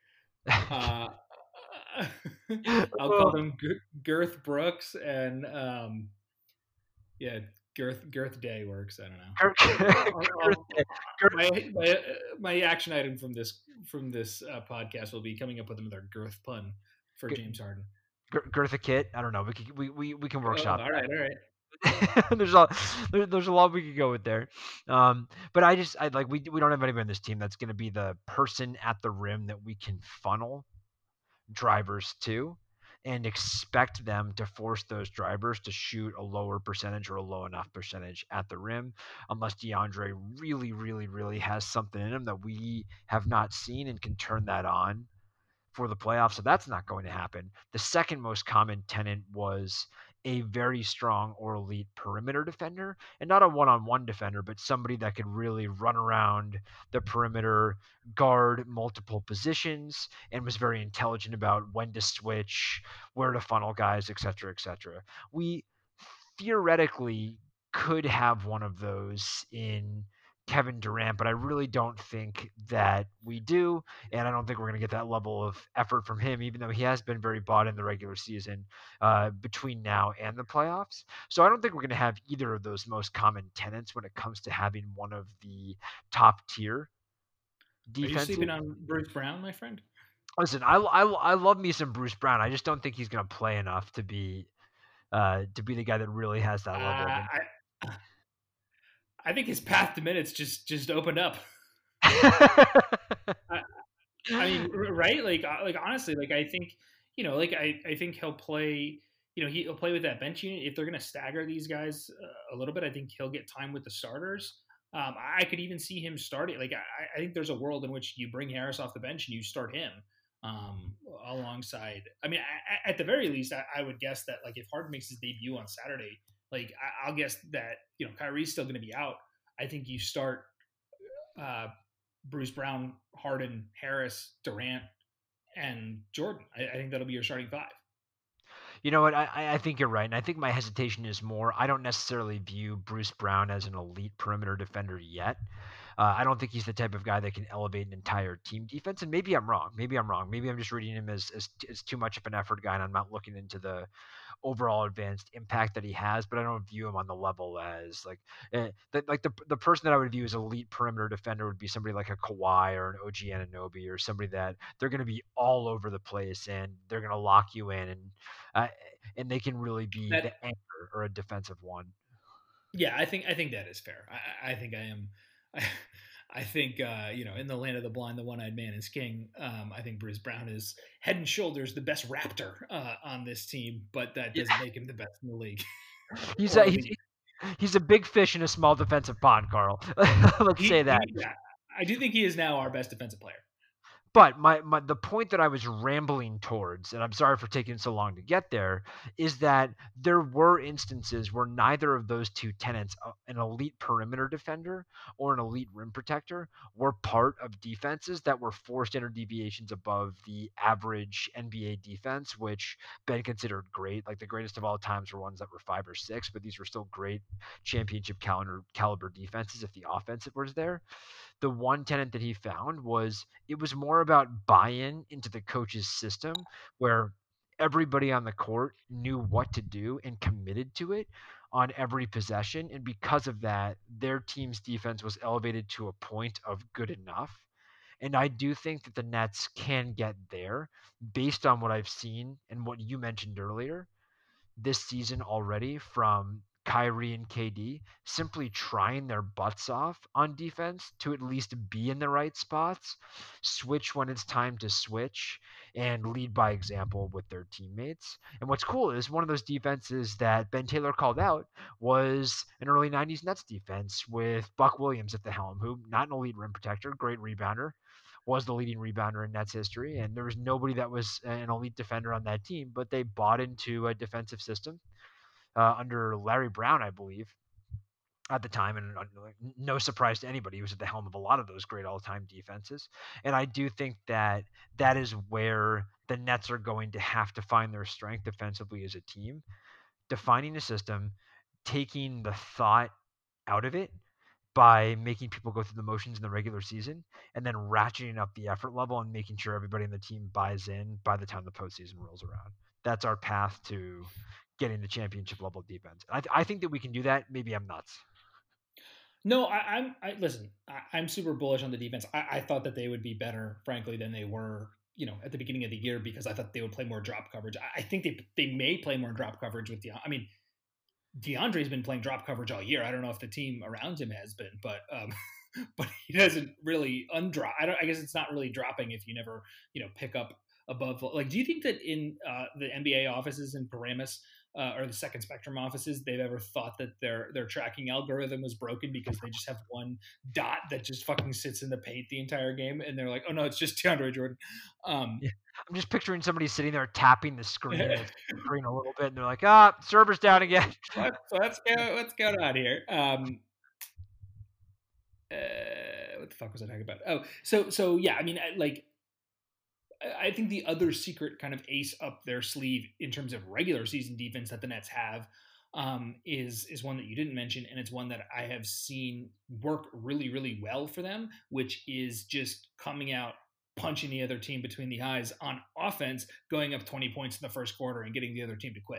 Uh, I'll call them G- Girth Brooks and um, yeah, Girth Girth Day works. I don't know. Girth, Girth. My, my, my action item from this from this uh, podcast will be coming up with another girth pun for G- James Harden. G- Girtha Kit. I don't know. We can we we, we can workshop. Oh, all right, all right. there's a there, there's a lot we could go with there, um, but I just I like we we don't have anybody on this team that's going to be the person at the rim that we can funnel drivers to and expect them to force those drivers to shoot a lower percentage or a low enough percentage at the rim, unless DeAndre really, really, really has something in him that we have not seen and can turn that on for the playoffs. So that's not going to happen. The second most common tenet was a very strong or elite perimeter defender, and not a one-on-one defender, but somebody that could really run around the perimeter, guard multiple positions, and was very intelligent about when to switch, where to funnel guys, et cetera, et cetera. We theoretically could have one of those in Kevin Durant, but I really don't think that we do, and I don't think we're going to get that level of effort from him, even though he has been very bought in the regular season uh, between now and the playoffs. So I don't think we're going to have either of those most common tenets when it comes to having one of the top tier Are you defensive. sleeping on Bruce Brown, my friend? Listen, I, I, I love me some Bruce Brown. I just don't think he's going to play enough to be uh, to be the guy that really has that Uh, level of. I I think his path to minutes just just opened up. I, I mean, right? Like, uh, like honestly, like I think you know, like I, I think he'll play. You know, he'll play with that bench unit. If they're going to stagger these guys uh, a little bit, I think he'll get time with the starters. Um, I could even see him starting. Like, I, I think there's a world in which you bring Harris off the bench and you start him um, alongside. I mean, I, at the very least, I, I would guess that like if Harden makes his debut on Saturday, like I, I'll guess that you know Kyrie's still going to be out. I think you start uh, Bruce Brown, Harden, Harris, Durant, and Jordan. I, I think that'll be your starting five. You know what? I, I think you're right. And I think my hesitation is more I don't necessarily view Bruce Brown as an elite perimeter defender yet. Uh, I don't think he's the type of guy that can elevate an entire team defense. And maybe I'm wrong. Maybe I'm wrong. Maybe I'm just reading him as, as, as too much of an effort guy and I'm not looking into the overall advanced impact that he has, but I don't view him on the level as like eh, that. Like the the person that I would view as elite perimeter defender would be somebody like a Kawhi or an O G Anunoby or somebody that they're going to be all over the place and they're going to lock you in and uh, and they can really be That, the anchor or a defensive one. yeah, I think I think that is fair. I, I think I am. I, I think uh, you know, in the land of the blind, the one-eyed man is king. Um, I think Bruce Brown is head and shoulders the best Raptor uh, on this team, but that doesn't yeah. make him the best in the league. He's a, he's, he's a big fish in a small defensive pond, Carl. Let's he, say that. He, yeah, I do think he is now our best defensive player. But my, my the point that I was rambling towards, and I'm sorry for taking so long to get there, is that there were instances where neither of those two tenants, an elite perimeter defender or an elite rim protector, were part of defenses that were forced standard deviations above the average N B A defense, which Ben considered great. Like the greatest of all times were ones that were five or six, but these were still great championship caliber caliber defenses if the offense was there. The one tenant that he found was it was more about buy-in into the coach's system where everybody on the court knew what to do and committed to it on every possession. And because of that, their team's defense was elevated to a point of good enough. And I do think that the Nets can get there based on what I've seen and what you mentioned earlier this season already from Kyrie and K D simply trying their butts off on defense to at least be in the right spots, switch when it's time to switch, and lead by example with their teammates. And what's cool is one of those defenses that Ben Taylor called out was an early nineties Nets defense with Buck Williams at the helm, who not an elite rim protector, great rebounder, was the leading rebounder in Nets history. And there was nobody that was an elite defender on that team, but they bought into a defensive system uh, under Larry Brown, I believe, at the time. And uh, no surprise to anybody, he was at the helm of a lot of those great all-time defenses. And I do think that that is where the Nets are going to have to find their strength defensively as a team, defining a system, taking the thought out of it by making people go through the motions in the regular season and then ratcheting up the effort level and making sure everybody in the team buys in by the time the postseason rolls around. That's our path to getting the championship level defense. I, th- I think that we can do that. Maybe I'm nuts. No, I, I'm. I, listen, I, I'm super bullish on the defense. I, I thought that they would be better, frankly, than they were, you know, at the beginning of the year because I thought they would play more drop coverage. I, I think they they may play more drop coverage with the. I mean, DeAndre's been playing drop coverage all year. I don't know if the team around him has been, but um, but he doesn't really undrop. I don't. I guess it's not really dropping if you never, you know, pick up above. Like, do you think that in uh, the N B A offices in Paramus uh, or the Second Spectrum offices, they've ever thought that their their tracking algorithm was broken because they just have one dot that just fucking sits in the paint the entire game, and they're like, oh no, it's just DeAndre Jordan. Um, yeah. I'm just picturing somebody sitting there tapping the screen, screen a little bit, and they're like, "Ah, server's down again." what, what's going What's going on here? Um, uh, what the fuck was I talking about? Oh, so so yeah, I mean, like, I think the other secret kind of ace up their sleeve in terms of regular season defense that the Nets have um, is is one that you didn't mention, and it's one that I have seen work really, really well for them, which is just coming out, punching the other team between the eyes on offense, going up twenty points in the first quarter and getting the other team to quit.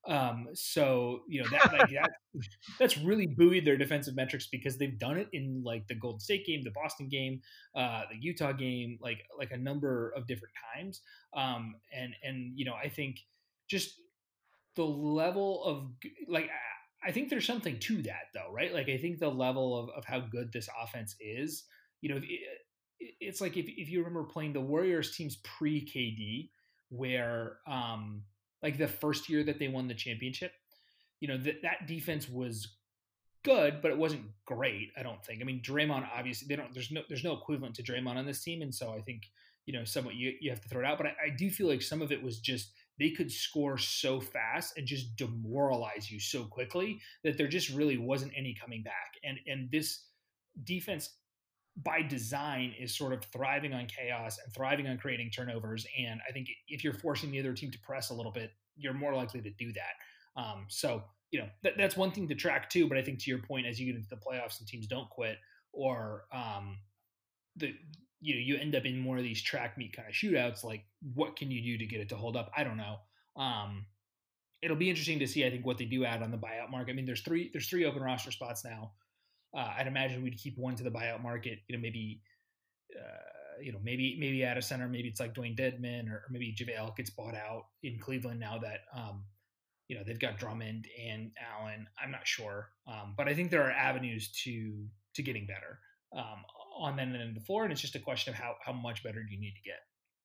Um, so you know that like that that's really buoyed their defensive metrics because they've done it in like the Golden State game, the Boston game, uh, the Utah game, like like a number of different times. Um, and and you know I think just the level of like I think there's something to that though, right? Like I think the level of, of how good this offense is, you know, it, it's like if, if you remember playing the Warriors teams pre K D, where um like the first year that they won the championship, you know, that that defense was good, but it wasn't great. I don't think. I mean, Draymond obviously they don't. There's no there's no equivalent to Draymond on this team, and so I think you know somewhat you you have to throw it out. But I, I do feel like some of it was just they could score so fast and just demoralize you so quickly that there just really wasn't any coming back. And and this defense by design is sort of thriving on chaos and thriving on creating turnovers. And I think if you're forcing the other team to press a little bit, you're more likely to do that. Um, so, you know, that, that's one thing to track too. But I think to your point, as you get into the playoffs and teams don't quit or um, the, you know, you end up in more of these track meet kind of shootouts, like what can you do to get it to hold up? I don't know. Um, it'll be interesting to see, I think, what they do add on the buyout market. I mean, there's three, there's three open roster spots now. Uh, I'd imagine we'd keep one to the buyout market. You know, maybe, uh, you know, maybe maybe at a center, maybe it's like Dwayne Dedman, or, or maybe JaVale gets bought out in Cleveland now that um, you know they've got Drummond and Allen. I'm not sure, um, but I think there are avenues to to getting better um, on that end of the floor, and it's just a question of how how much better do you need to get.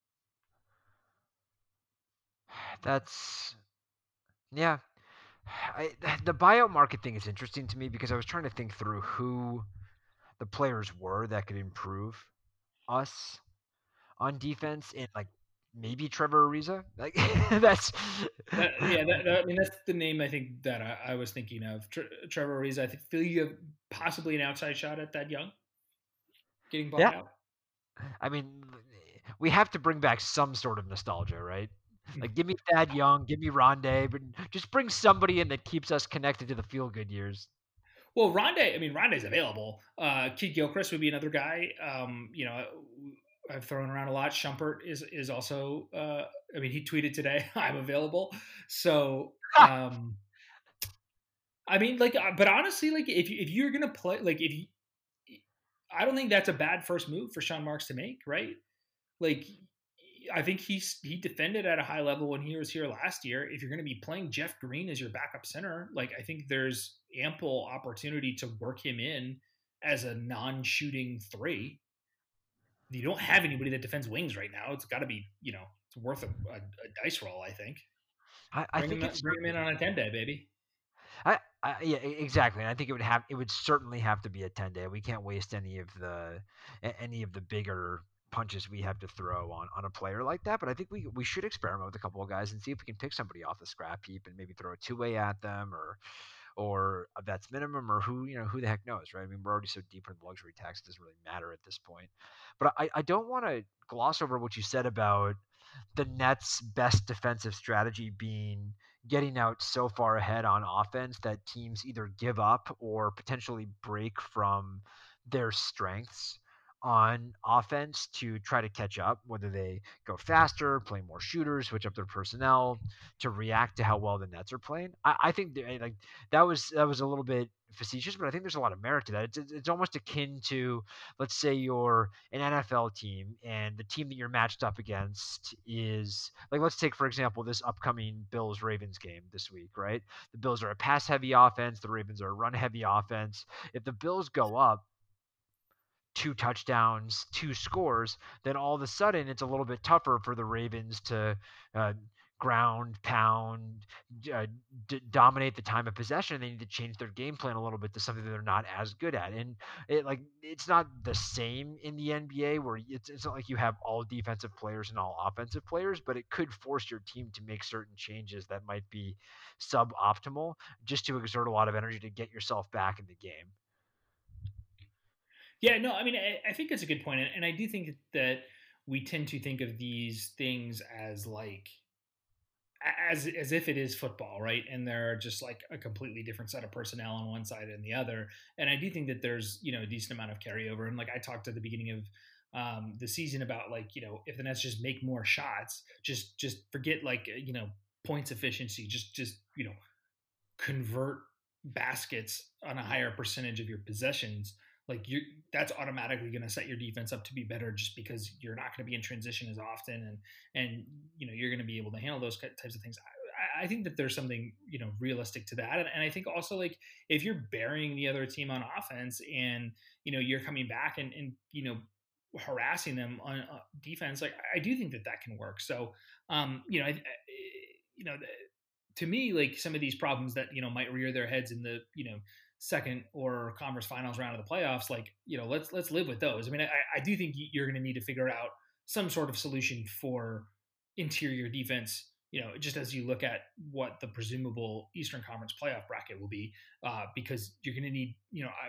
That's yeah. I, the buyout market thing is interesting to me because I was trying to think through who the players were that could improve us on defense, and like maybe Trevor Ariza. Like that's that, yeah. That, that, I mean, that's the name I think that I, I was thinking of. Tre- Trevor Ariza. I think feel you have possibly an outside shot at that young getting bought yeah. out. I mean, we have to bring back some sort of nostalgia, right? Like, give me Thad Young, give me Rondé, but just bring somebody in that keeps us connected to the feel-good years. Well, Rondé, I mean, Rondé's available. Uh, Keith Gilchrist would be another guy. Um, you know, I've thrown around a lot. Shumpert is is also. Uh, I mean, he tweeted today, "I'm available." So, um, I mean, like, but honestly, like, if if you're gonna play, like, if you, I don't think that's a bad first move for Sean Marks to make, right? Like, I think he's he defended at a high level when he was here last year. If you're going to be playing Jeff Green as your backup center, like I think there's ample opportunity to work him in as a non-shooting three. You don't have anybody that defends wings right now. It's got to be, you know, it's worth a, a, a dice roll. I think. I, I bring think him, it's bring him in on a ten day, baby. I, I yeah exactly. And I think it would have it would certainly have to be a ten day. We can't waste any of the any of the bigger punches we have to throw on on a player like that. But I think we we should experiment with a couple of guys and see if we can pick somebody off the scrap heap and maybe throw a two way at them or or a vets minimum or who you know who the heck knows, right? I mean, we're already so deep in the luxury tax, it doesn't really matter at this point. But I I don't want to gloss over what you said about the Nets' best defensive strategy being getting out so far ahead on offense that teams either give up or potentially break from their strengths on offense to try to catch up, whether they go faster, play more shooters, switch up their personnel to react to how well the Nets are playing. I, I think that, like that was that was a little bit facetious, but I think there's a lot of merit to that. It's, it's almost akin to, let's say you're an N F L team and the team that you're matched up against is like, let's take for example this upcoming Bills Ravens game this week, right? The Bills are a pass heavy offense, the Ravens are a run heavy offense. If the Bills go up two touchdowns, two scores, then all of a sudden it's a little bit tougher for the Ravens to uh, ground, pound, uh, d- dominate the time of possession. They need to change their game plan a little bit to something that they're not as good at. And it like it's not the same in the N B A where it's, it's not like you have all defensive players and all offensive players, but it could force your team to make certain changes that might be suboptimal just to exert a lot of energy to get yourself back in the game. Yeah, no, I mean, I, I think that's a good point, and I do think that we tend to think of these things as like, as as if it is football, right? And they're just like a completely different set of personnel on one side and the other. And I do think that there's you know a decent amount of carryover. And like I talked at the beginning of um, the season about like you know if the Nets just make more shots, just just forget like you know points efficiency, just just you know, convert baskets on a higher percentage of your possessions, like you that's automatically going to set your defense up to be better just because you're not going to be in transition as often, and and you know you're going to be able to handle those types of things. I, I think that there's something, you know, realistic to that, and, and I think also, like, if you're burying the other team on offense and you know you're coming back and and you know harassing them on uh, defense, like I do think that that can work. So um you know I, I you know to me, like, some of these problems that, you know, might rear their heads in the, you know, second or conference finals round of the playoffs, like, you know, let's let's live with those. I mean, I, I do think you're going to need to figure out some sort of solution for interior defense, you know, just as you look at what the presumable Eastern Conference playoff bracket will be, uh, because you're going to need, you know, I,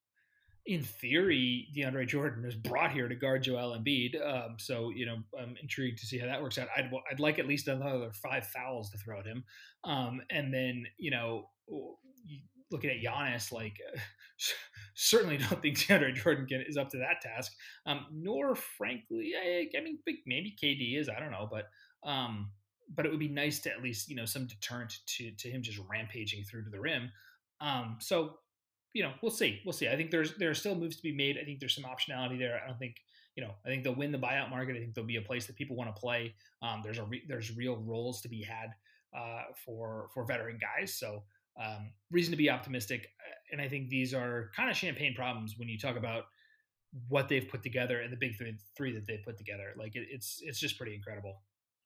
in theory, DeAndre Jordan is brought here to guard Joel Embiid. Um, so, you know, I'm intrigued to see how that works out. I'd, I'd like at least another five fouls to throw at him. Um, and then, you know, looking at Giannis, like, uh, certainly don't think DeAndre Jordan can, is up to that task. Um, nor, frankly, I, I mean, maybe K D is, I don't know. But, um, but it would be nice to at least, you know, some deterrent to, to him just rampaging through to the rim. Um, so, you know, we'll see. We'll see. I think there's there are still moves to be made. I think there's some optionality there. I don't think, you know, I think they'll win the buyout market. I think there'll be a place that people want to play. Um, there's a re- there's real roles to be had uh, for for veteran guys. So um, reason to be optimistic. And I think these are kind of champagne problems when you talk about what they've put together and the big three, three that they've put together. Like it, it's it's just pretty incredible.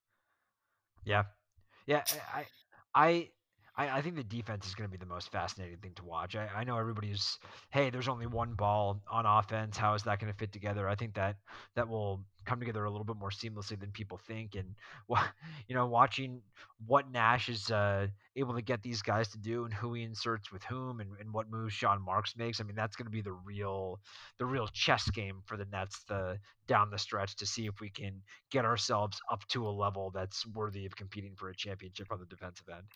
Yeah, yeah. I I I, I think the defense is going to be the most fascinating thing to watch. I, I know everybody's, hey, there's only one ball on offense. How is that going to fit together? I think that that will come together a little bit more seamlessly than people think. And, you know, watching what Nash is uh, able to get these guys to do and who he inserts with whom and, and what moves Sean Marks makes. I mean, that's going to be the real the real chess game for the Nets the, down the stretch to see if we can get ourselves up to a level that's worthy of competing for a championship on the defensive end.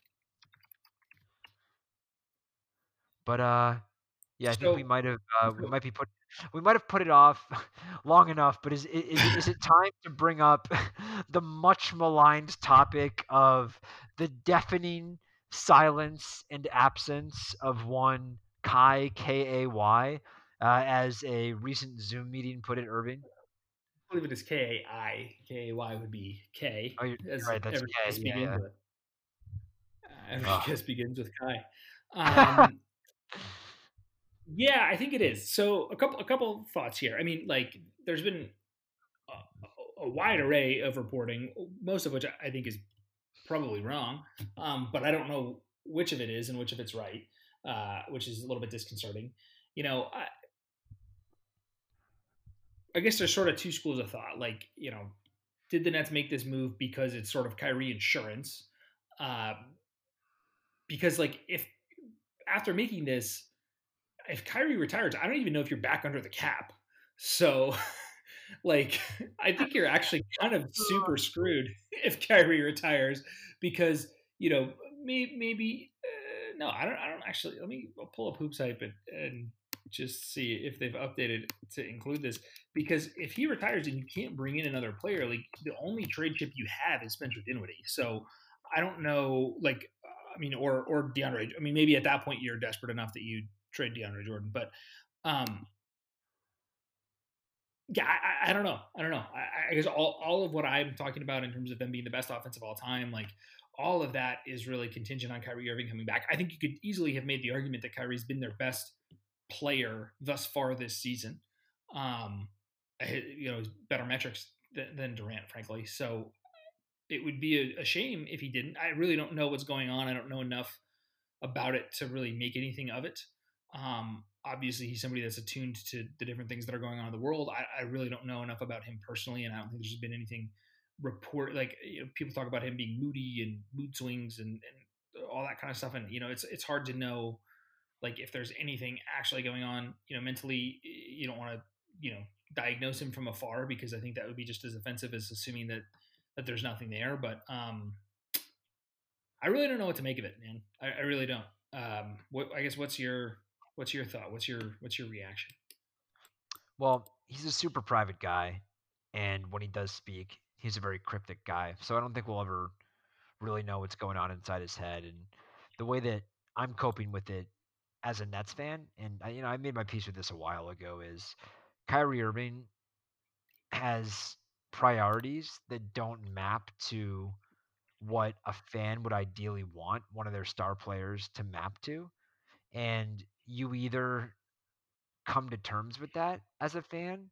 But uh, yeah, I think we So, might have uh, we might be put we might have put it off long enough. But is is is it time to bring up the much maligned topic of the deafening silence and absence of one Kai K A Y, uh, as a recent Zoom meeting put it, Irving? I believe it is K A I. K A Y would be K, Oh, you're, you're as right. That's every K. kiss Yeah, begins yeah. with. Uh, every Ugh. kiss begins with Kai. Um, Yeah, I think it is. So a couple a couple thoughts here. I mean, like, there's been a, a wide array of reporting, most of which I think is probably wrong, um, but I don't know which of it is and which of it's right, uh, which is a little bit disconcerting. You know, I, I guess there's sort of two schools of thought. Like, you know, did the Nets make this move because it's sort of Kyrie insurance? Uh, because like if after making this, if Kyrie retires, I don't even know if you're back under the cap. So, like, I think you're actually kind of super screwed if Kyrie retires, because, you know, maybe, maybe uh, no, I don't. I don't actually. Let me I'll pull up Hoops Hype and, and just see if they've updated to include this. Because if he retires and you can't bring in another player, like, the only trade chip you have is Spencer Dinwiddie. So I don't know. Like, I mean, or or DeAndre. I mean, maybe at that point you're desperate enough that you trade DeAndre Jordan, but um, yeah, I, I don't know. I don't know. I, I guess all, all of what I'm talking about in terms of them being the best offense of all time, like, all of that is really contingent on Kyrie Irving coming back. I think you could easily have made the argument that Kyrie's been their best player thus far this season. Um, you know, better metrics than, than Durant, frankly. So it would be a, a shame if he didn't. I really don't know what's going on. I don't know enough about it to really make anything of it. Um, obviously, he's somebody that's attuned to the different things that are going on in the world. I, I really don't know enough about him personally, and I don't think there's been anything report like, you know, people talk about him being moody and mood swings and, and all that kind of stuff. And, you know, it's it's hard to know, like, if there's anything actually going on, you know, mentally. You don't want to, you know, diagnose him from afar, because I think that would be just as offensive as assuming that that there's nothing there. But um, I really don't know what to make of it, man. I, I really don't. Um, what I guess what's your what's your thought? What's your what's your reaction? Well, he's a super private guy, and when he does speak, he's a very cryptic guy. So I don't think we'll ever really know what's going on inside his head. And the way that I'm coping with it as a Nets fan, and I, you know, I made my peace with this a while ago, is Kyrie Irving has priorities that don't map to what a fan would ideally want one of their star players to map to. And you either come to terms with that as a fan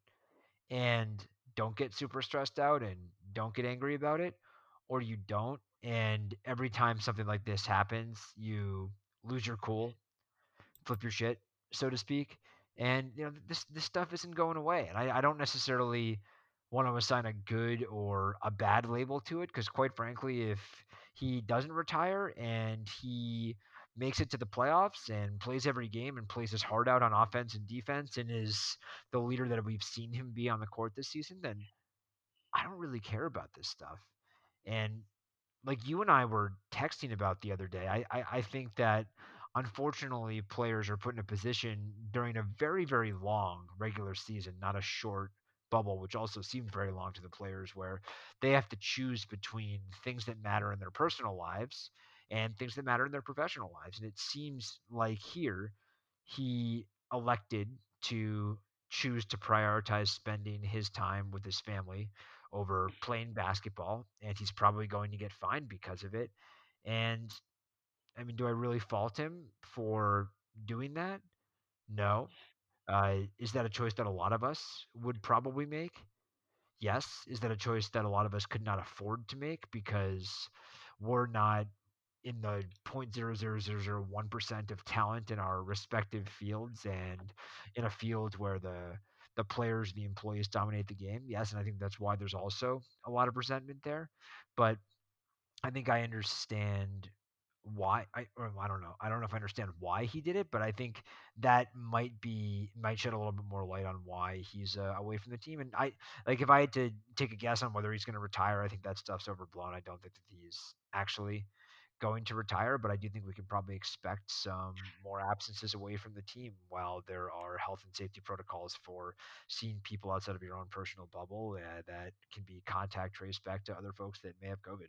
and don't get super stressed out and don't get angry about it, or you don't. And every time something like this happens, you lose your cool, flip your shit, so to speak. And you know this this stuff isn't going away. And I, I don't necessarily want to assign a good or a bad label to it because, quite frankly, if he doesn't retire and he makes it to the playoffs and plays every game and plays his heart out on offense and defense and is the leader that we've seen him be on the court this season, then I don't really care about this stuff. And like you and I were texting about the other day, I, I, I think that unfortunately players are put in a position during a very, very long regular season, not a short bubble, which also seemed very long to the players, where they have to choose between things that matter in their personal lives and things that matter in their professional lives. And it seems like here he elected to choose to prioritize spending his time with his family over playing basketball, and he's probably going to get fined because of it. And I mean, do I really fault him for doing that? No. Uh, is that a choice that a lot of us would probably make? Yes. Is that a choice that a lot of us could not afford to make because we're not in the zero point zero zero zero zero one percent of talent in our respective fields and in a field where the the players, the employees dominate the game? Yes, and I think that's why there's also a lot of resentment there. But I think I understand why I or I don't know. I don't know if I understand why he did it, but I think that might be might shed a little bit more light on why he's uh, away from the team. And I like if I had to take a guess on whether he's going to retire, I think that stuff's overblown. I don't think that he's actually going to retire, but I do think we can probably expect some more absences away from the team while there are health and safety protocols for seeing people outside of your own personal bubble uh, that can be contact traced back to other folks that may have COVID.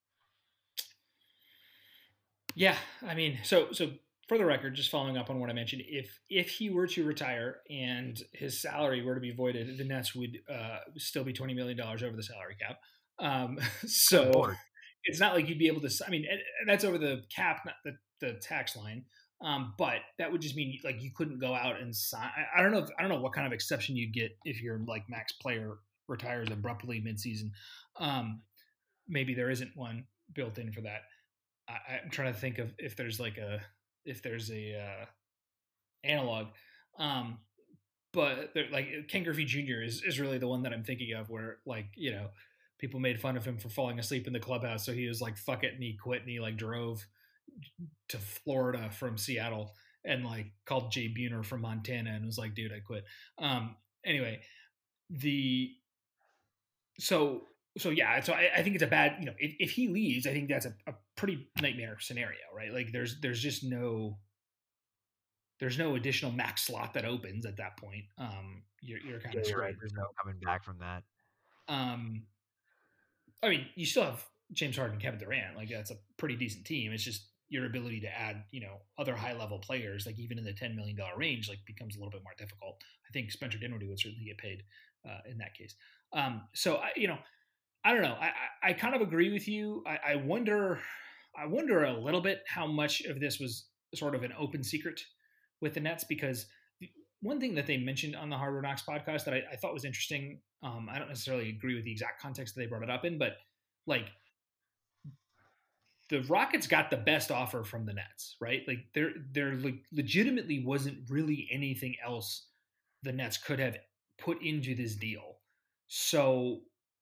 Yeah, I mean, so so for the record, just following up on what I mentioned, if if he were to retire and his salary were to be voided, the Nets would uh, still be twenty million dollars over the salary cap. Um, so it's not like you'd be able to. I mean, and, and that's over the cap, not the the tax line. Um, but that would just mean like you couldn't go out and sign. I, I don't know. If, I don't know what kind of exception you'd get if your like max player retires abruptly midseason. Um, maybe there isn't one built in for that. I, I'm trying to think of if there's like a if there's a uh, analog, um, but like Ken Griffey Junior is is really the one that I'm thinking of, where like you know people made fun of him for falling asleep in the clubhouse, so he was like fuck it and he quit and he like drove to Florida from Seattle and like called Jay Buhner from Montana and was like, dude, I quit. Um, anyway, the so. So yeah, so I, I think it's a bad, you know, if, if he leaves, I think that's a, a pretty nightmare scenario, right? Like there's there's just no there's no additional max slot that opens at that point. Um, you're you're kind Yeah, of you're screwed. right. There's no coming back from that. Um, I mean, you still have James Harden, Kevin Durant, like that's a pretty decent team. It's just your ability to add, you know, other high level players, like even in the ten million dollar range, like becomes a little bit more difficult. I think Spencer Dinwiddie would certainly get paid uh, in that case. Um, so I, you know. I don't know. I, I, I kind of agree with you. I, I wonder, I wonder a little bit how much of this was sort of an open secret with the Nets, because one thing that they mentioned on the Hard Knocks podcast that I, I thought was interesting. Um, I don't necessarily agree with the exact context that they brought it up in, but like the Rockets got the best offer from the Nets, right? Like there, there le- legitimately wasn't really anything else the Nets could have put into this deal. So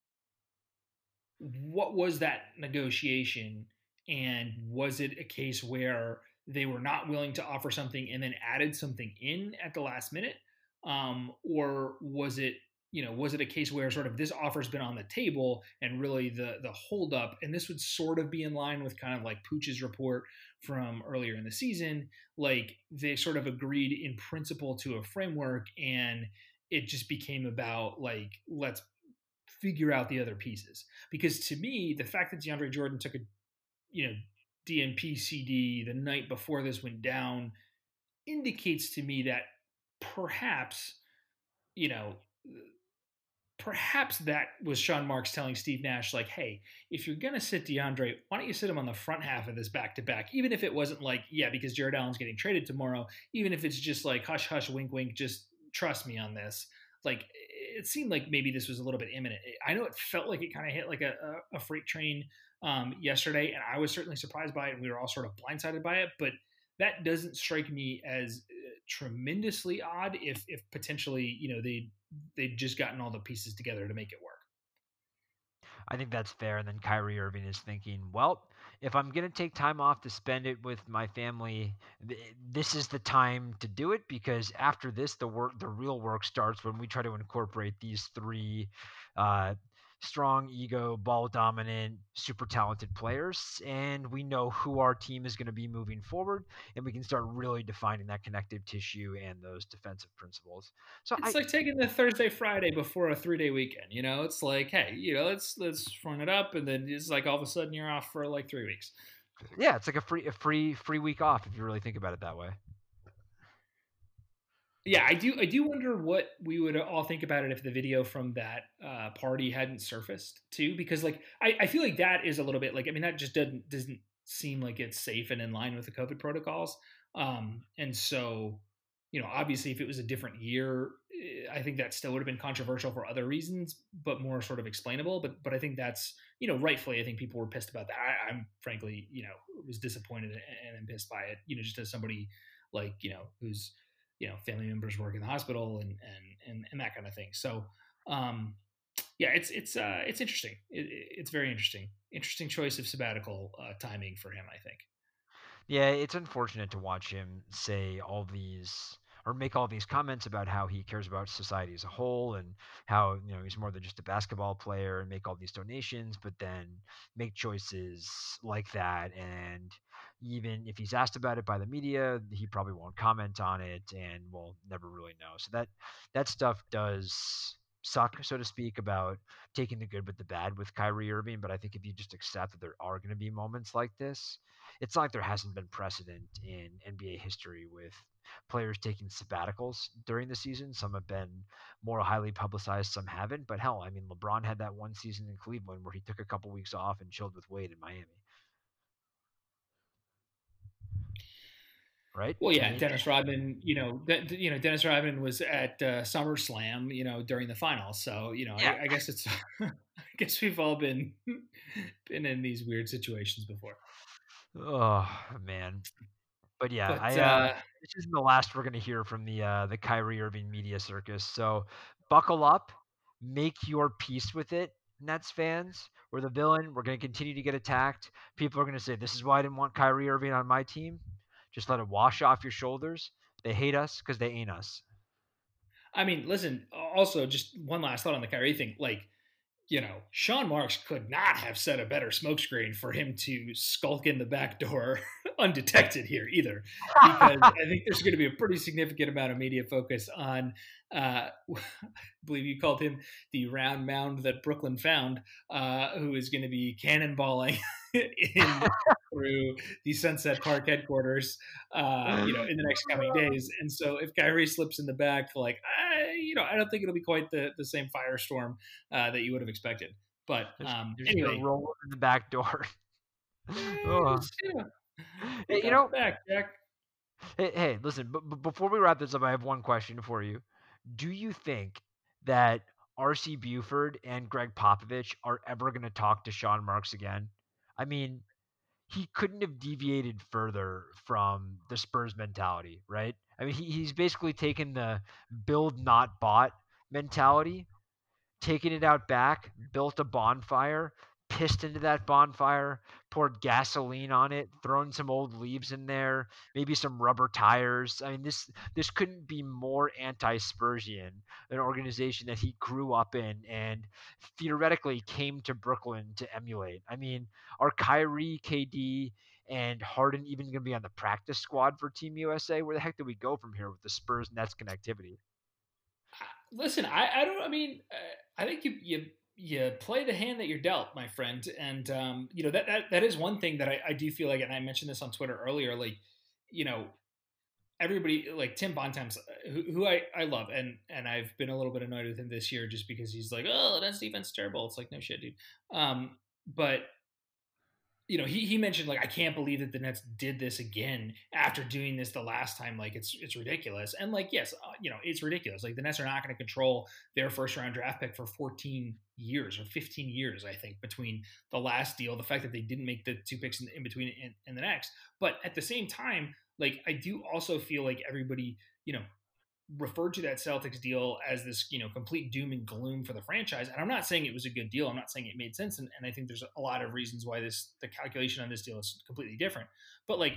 what was that negotiation, and was it a case where they were not willing to offer something and then added something in at the last minute, um, or was it you know was it a case where sort of this offer's been on the table and really the the holdup, and this would sort of be in line with kind of like Pooch's report from earlier in the season, like they sort of agreed in principle to a framework and it just became about like let's figure out the other pieces. Because to me, the fact that DeAndre Jordan took a, you know, D N P C D the night before this went down indicates to me that perhaps, you know, perhaps that was Sean Marks telling Steve Nash, like, hey, if you're going to sit DeAndre, why don't you sit him on the front half of this back to back? Even if it wasn't like, yeah, because Jared Allen's getting traded tomorrow, even if it's just like hush, hush, wink, wink, just trust me on this. Like, it seemed like maybe this was a little bit imminent. I know it felt like it kind of hit like a, a, a freight train um, yesterday, and I was certainly surprised by it, and we were all sort of blindsided by it, but that doesn't strike me as tremendously odd if if potentially, you know, they they'd just gotten all the pieces together to make it work. I think that's fair. And then Kyrie Irving is thinking, well, if I'm going to take time off to spend it with my family, th- this is the time to do it, because after this, the work, the real work starts when we try to incorporate these three uh, strong ego, ball dominant, super talented players. And we know who our team is going to be moving forward. And we can start really defining that connective tissue and those defensive principles. So It's I, like taking the Thursday, Friday before a three day weekend. You know, it's like, hey, you know, let's let's front it up, and then it's like all of a sudden you're off for like three weeks. yeah, it's like a free, a free, free week off if you really think about it that way. Yeah, I do. I do wonder what we would all think about it if the video from that uh, party hadn't surfaced too, because like I, I feel like that is a little bit like, I mean, that just doesn't doesn't seem like it's safe and in line with the COVID protocols. Um, and so, you know, obviously, if it was a different year, eh, I think that still would have been controversial for other reasons, but more sort of explainable. But but I think that's, you know, rightfully, I think people were pissed about that. I, I'm frankly, you know, was disappointed and, and pissed by it. You know, just as somebody like, you know, who's, you know, family members work in the hospital and and and, and that kind of thing. So um, yeah, it's it's uh, it's interesting. It, it's very interesting. Interesting choice of sabbatical uh, timing for him, I think. Yeah, it's unfortunate to watch him say all these or make all these comments about how he cares about society as a whole and how, you know, he's more than just a basketball player and make all these donations, but then make choices like that. And even if he's asked about it by the media, he probably won't comment on it and we'll never really know. So that that stuff does suck, so to speak, about taking the good with the bad with Kyrie Irving. But I think if you just accept that there are going to be moments like this, it's not like there hasn't been precedent in N B A history with players taking sabbaticals during the season. Some have been more highly publicized, some haven't. But hell, I mean, LeBron had that one season in Cleveland where he took a couple weeks off and chilled with Wade in Miami. Right? Well, I yeah, mean, Dennis Rodman. You know, de- you know, Dennis Rodman was at uh, SummerSlam. You know, during the finals. So you know, yeah. I, I guess it's. I guess we've all been been in these weird situations before. Oh man. But yeah, But I uh uh, this isn't the last we're gonna hear from the uh the Kyrie Irving media circus. So buckle up, make your peace with it, Nets fans. We're the villain. We're gonna continue to get attacked. People are gonna say, this is why I didn't want Kyrie Irving on my team. Just let it wash off your shoulders. They hate us because they ain't us. I mean, listen. Also, just one last thought on the Kyrie thing. Like, you know, Sean Marks could not have set a better smokescreen for him to skulk in the back door undetected here either, because I think there's going to be a pretty significant amount of media focus on, uh, I believe you called him the round mound that Brooklyn found, uh, who is going to be cannonballing in through the Sunset Park headquarters, uh, you know, in the next coming days. And so if Kyrie slips in the back, like, I, you know, I don't think it'll be quite the, the same firestorm uh, that you would have expected. But um, Just anyway, roll in the back door. eh, just, you know, Hey, look you out know, the back, Jack. hey, hey, listen, but, but before we wrap this up, I have one question for you. Do you think that R C Buford and Greg Popovich are ever going to talk to Sean Marks again? I mean, he couldn't have deviated further from the Spurs mentality, right? I mean, he, he's basically taken the build not bought mentality, taken it out back, built a bonfire, pissed into that bonfire, poured gasoline on it, thrown some old leaves in there, maybe some rubber tires. I mean, this this couldn't be more anti-Spursian, an organization that he grew up in and theoretically came to Brooklyn to emulate. I mean, are Kyrie, K D, and Harden even going to be on the practice squad for Team U S A? Where the heck do we go from here with the Spurs Nets connectivity? Listen, I, I don't. I mean, uh, I think you you you play the hand that you're dealt, my friend. And um, you know that, that that is one thing that I, I do feel like, and I mentioned this on Twitter earlier. Like, you know, everybody like Tim Bontemps, who, who I, I love, and and I've been a little bit annoyed with him this year just because he's like, oh, that's defense terrible. It's like, no shit, dude. Um, but you know, he, he mentioned like, I can't believe that the Nets did this again after doing this the last time. Like it's, it's ridiculous. And like, yes, uh, you know, it's ridiculous. Like the Nets are not going to control their first round draft pick for fourteen years or fifteen years, I think, between the last deal, the fact that they didn't make the two picks in, in between and, and the next. But at the same time, like I do also feel like everybody, you know, referred to that Celtics deal as this, you know, complete doom and gloom for the franchise. And I'm not saying it was a good deal. I'm not saying it made sense. And, and I think there's a lot of reasons why this, the calculation on this deal is completely different. But like,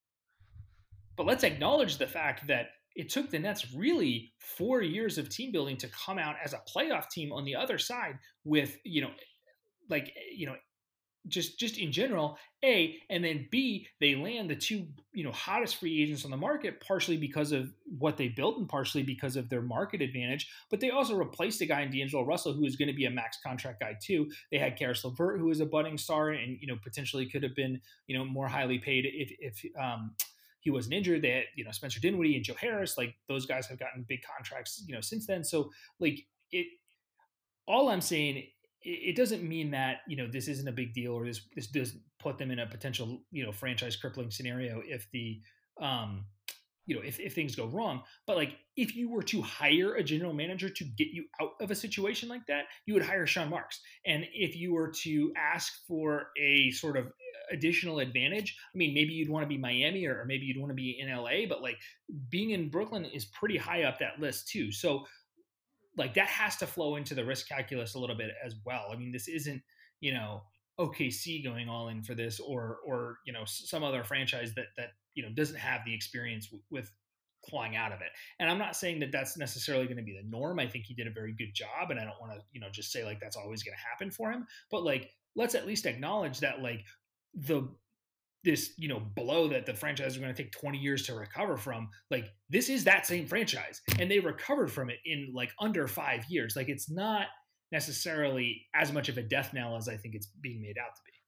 but let's acknowledge the fact that it took the Nets really four years of team building to come out as a playoff team on the other side with, you know, like, you know, just just in general, A, and then B, they land the two, you know, hottest free agents on the market, partially because of what they built and partially because of their market advantage. But they also replaced a guy in D'Angelo Russell, who is going to be a max contract guy too. They had Karis LeVert, who is a budding star and, you know, potentially could have been, you know, more highly paid if if um, he wasn't injured. They had, you know, Spencer Dinwiddie and Joe Harris. Like those guys have gotten big contracts, you know, since then. So like it, all I'm saying, it doesn't mean that, you know, this isn't a big deal or this this doesn't put them in a potential, you know, franchise crippling scenario if the um you know if, if things go wrong. But like if you were to hire a general manager to get you out of a situation like that, you would hire Sean Marks. And if you were to ask for a sort of additional advantage, I mean, maybe you'd want to be Miami or, or maybe you'd want to be in L A, but like being in Brooklyn is pretty high up that list too. So like that has to flow into the risk calculus a little bit as well. I mean, this isn't, you know, O K C going all in for this or, or, you know, some other franchise that, that, you know, doesn't have the experience w- with clawing out of it. And I'm not saying that that's necessarily going to be the norm. I think he did a very good job and I don't want to, you know, just say like, that's always going to happen for him, but like, let's at least acknowledge that like the, this, you know, blow that the franchise are going to take twenty years to recover from, like this is that same franchise and they recovered from it in like under five years. Like it's not necessarily as much of a death knell as I think it's being made out to be.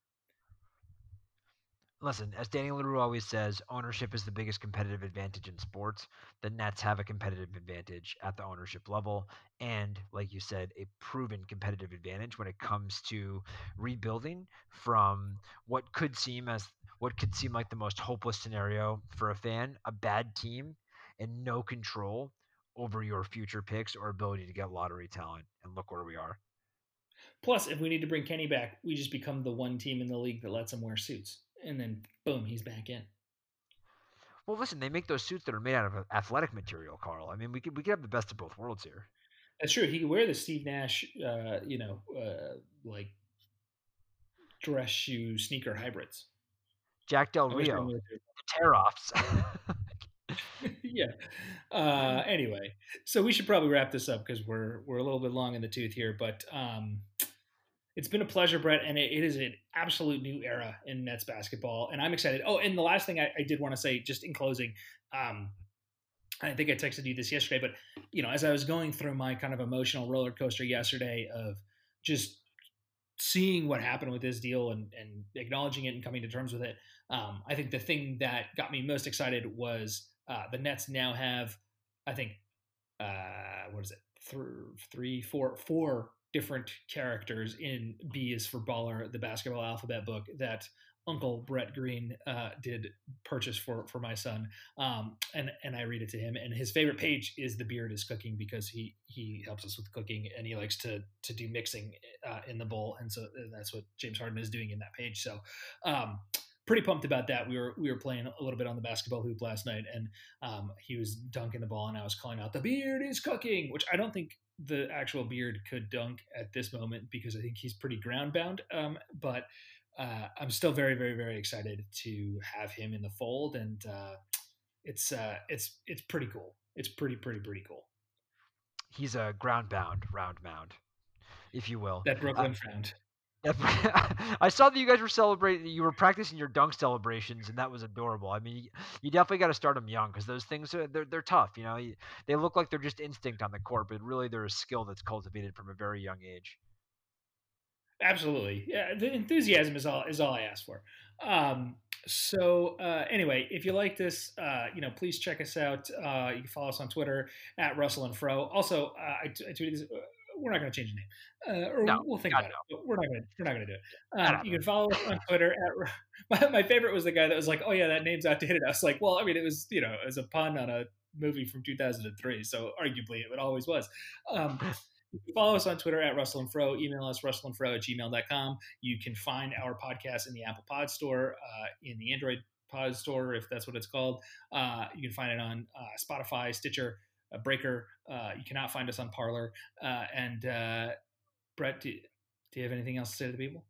Listen, as Danny Leroux always says, ownership is the biggest competitive advantage in sports. The Nets have a competitive advantage at the ownership level. And like you said, a proven competitive advantage when it comes to rebuilding from what could seem as what could seem like the most hopeless scenario for a fan, a bad team and no control over your future picks or ability to get lottery talent. And look where we are. Plus, if we need to bring Kenny back, we just become the one team in the league that lets him wear suits. And then, boom, he's back in. Well, listen, they make those suits that are made out of athletic material, Carl. I mean, we could we could have the best of both worlds here. That's true. He could wear the Steve Nash, uh, you know, uh, like dress shoe sneaker hybrids. Jack Del Rio, the tear-offs. yeah. Uh, anyway, so we should probably wrap this up because we're we're a little bit long in the tooth here. But um, it's been a pleasure, Brett, and it, it is an absolute new era in Nets basketball, and I'm excited. Oh, and the last thing I, I did want to say, just in closing, um, I think I texted you this yesterday, but you know, as I was going through my kind of emotional roller coaster yesterday of just seeing what happened with this deal and, and acknowledging it and coming to terms with it, um, I think the thing that got me most excited was uh, the Nets now have, I think, uh, what is it, Th- three, four, four different characters in B is for Baller, the basketball alphabet book that Uncle Brett Green uh, did purchase for for my son, um, and and I read it to him. And his favorite page is the beard is cooking because he he helps us with cooking and he likes to to do mixing uh, in the bowl, and so that's what James Harden is doing in that page. So. Um, Pretty pumped about that. We were we were playing a little bit on the basketball hoop last night, and um, he was dunking the ball, and I was calling out, "The beard is cooking," which I don't think the actual beard could dunk at this moment because I think he's pretty ground bound. Um, but uh, I'm still very, very, very excited to have him in the fold, and uh, it's uh, it's it's pretty cool. It's pretty, pretty, pretty cool. He's a ground bound, round mound, if you will. That Brooklyn uh, found. I saw that you guys were celebrating. You were practicing your dunk celebrations, and that was adorable. I mean, you definitely got to start them young because those things are they're they're tough. You know, they look like they're just instinct on the court, but really they're a skill that's cultivated from a very young age. absolutely. Yeah, the enthusiasm is all is all I ask for. Um, so uh, anyway, if you like this, uh, you know, please check us out. Uh, you can follow us on Twitter at Russell and Fro. Also, uh, I, t- I tweeted this. Uh, we're not going to change the name, uh, or No, we'll think God, about it. But we're not going to. We're not going to do it. I Um, don't you know. can follow us on Twitter at. My, my favorite was the guy that was like, "Oh yeah, that name's outdated." I was like, "Well, I mean, it was you know, it was a pun on a movie from two thousand three, so arguably it always was." Um, you can follow us on Twitter at Russell and Fro. Email us, russell and fro at gmail dot com. You can find our podcast in the Apple Pod Store, uh, in the Android Pod Store, if that's what it's called. Uh, you can find it on uh, Spotify, Stitcher, uh, Breaker. Uh, you cannot find us on Parler. Uh, and uh, Brett, do, do you have anything else to say to the people?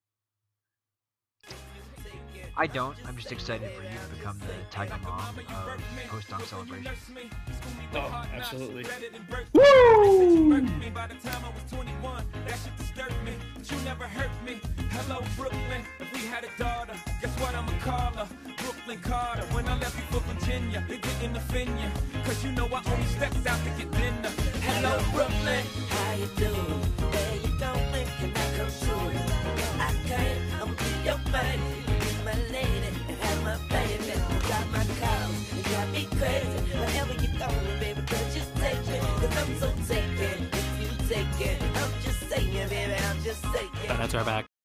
I don't. I'm just excited for you to become the Tiger Mom of post-dunk celebration. Oh, absolutely. Woo! By the time I was twenty-one, that shit disturbed me. But you never hurt me. Hello, Brooklyn. If we had a daughter, guess what I'ma call her? Brooklyn Carter. When I left you for Virginia, it didn't offend you. Cause you know I only stepped out to get dinner. Hello, Brooklyn. How you doing? Where you going? Can I come through? I can't. I'ma be your man. My lady, and have my baby, got my cows, and got me crazy. Wherever you going, baby, girl, just take me. Cause I'm so taken, if you take it, I'm just saying, baby, I'm just saying. That's our back.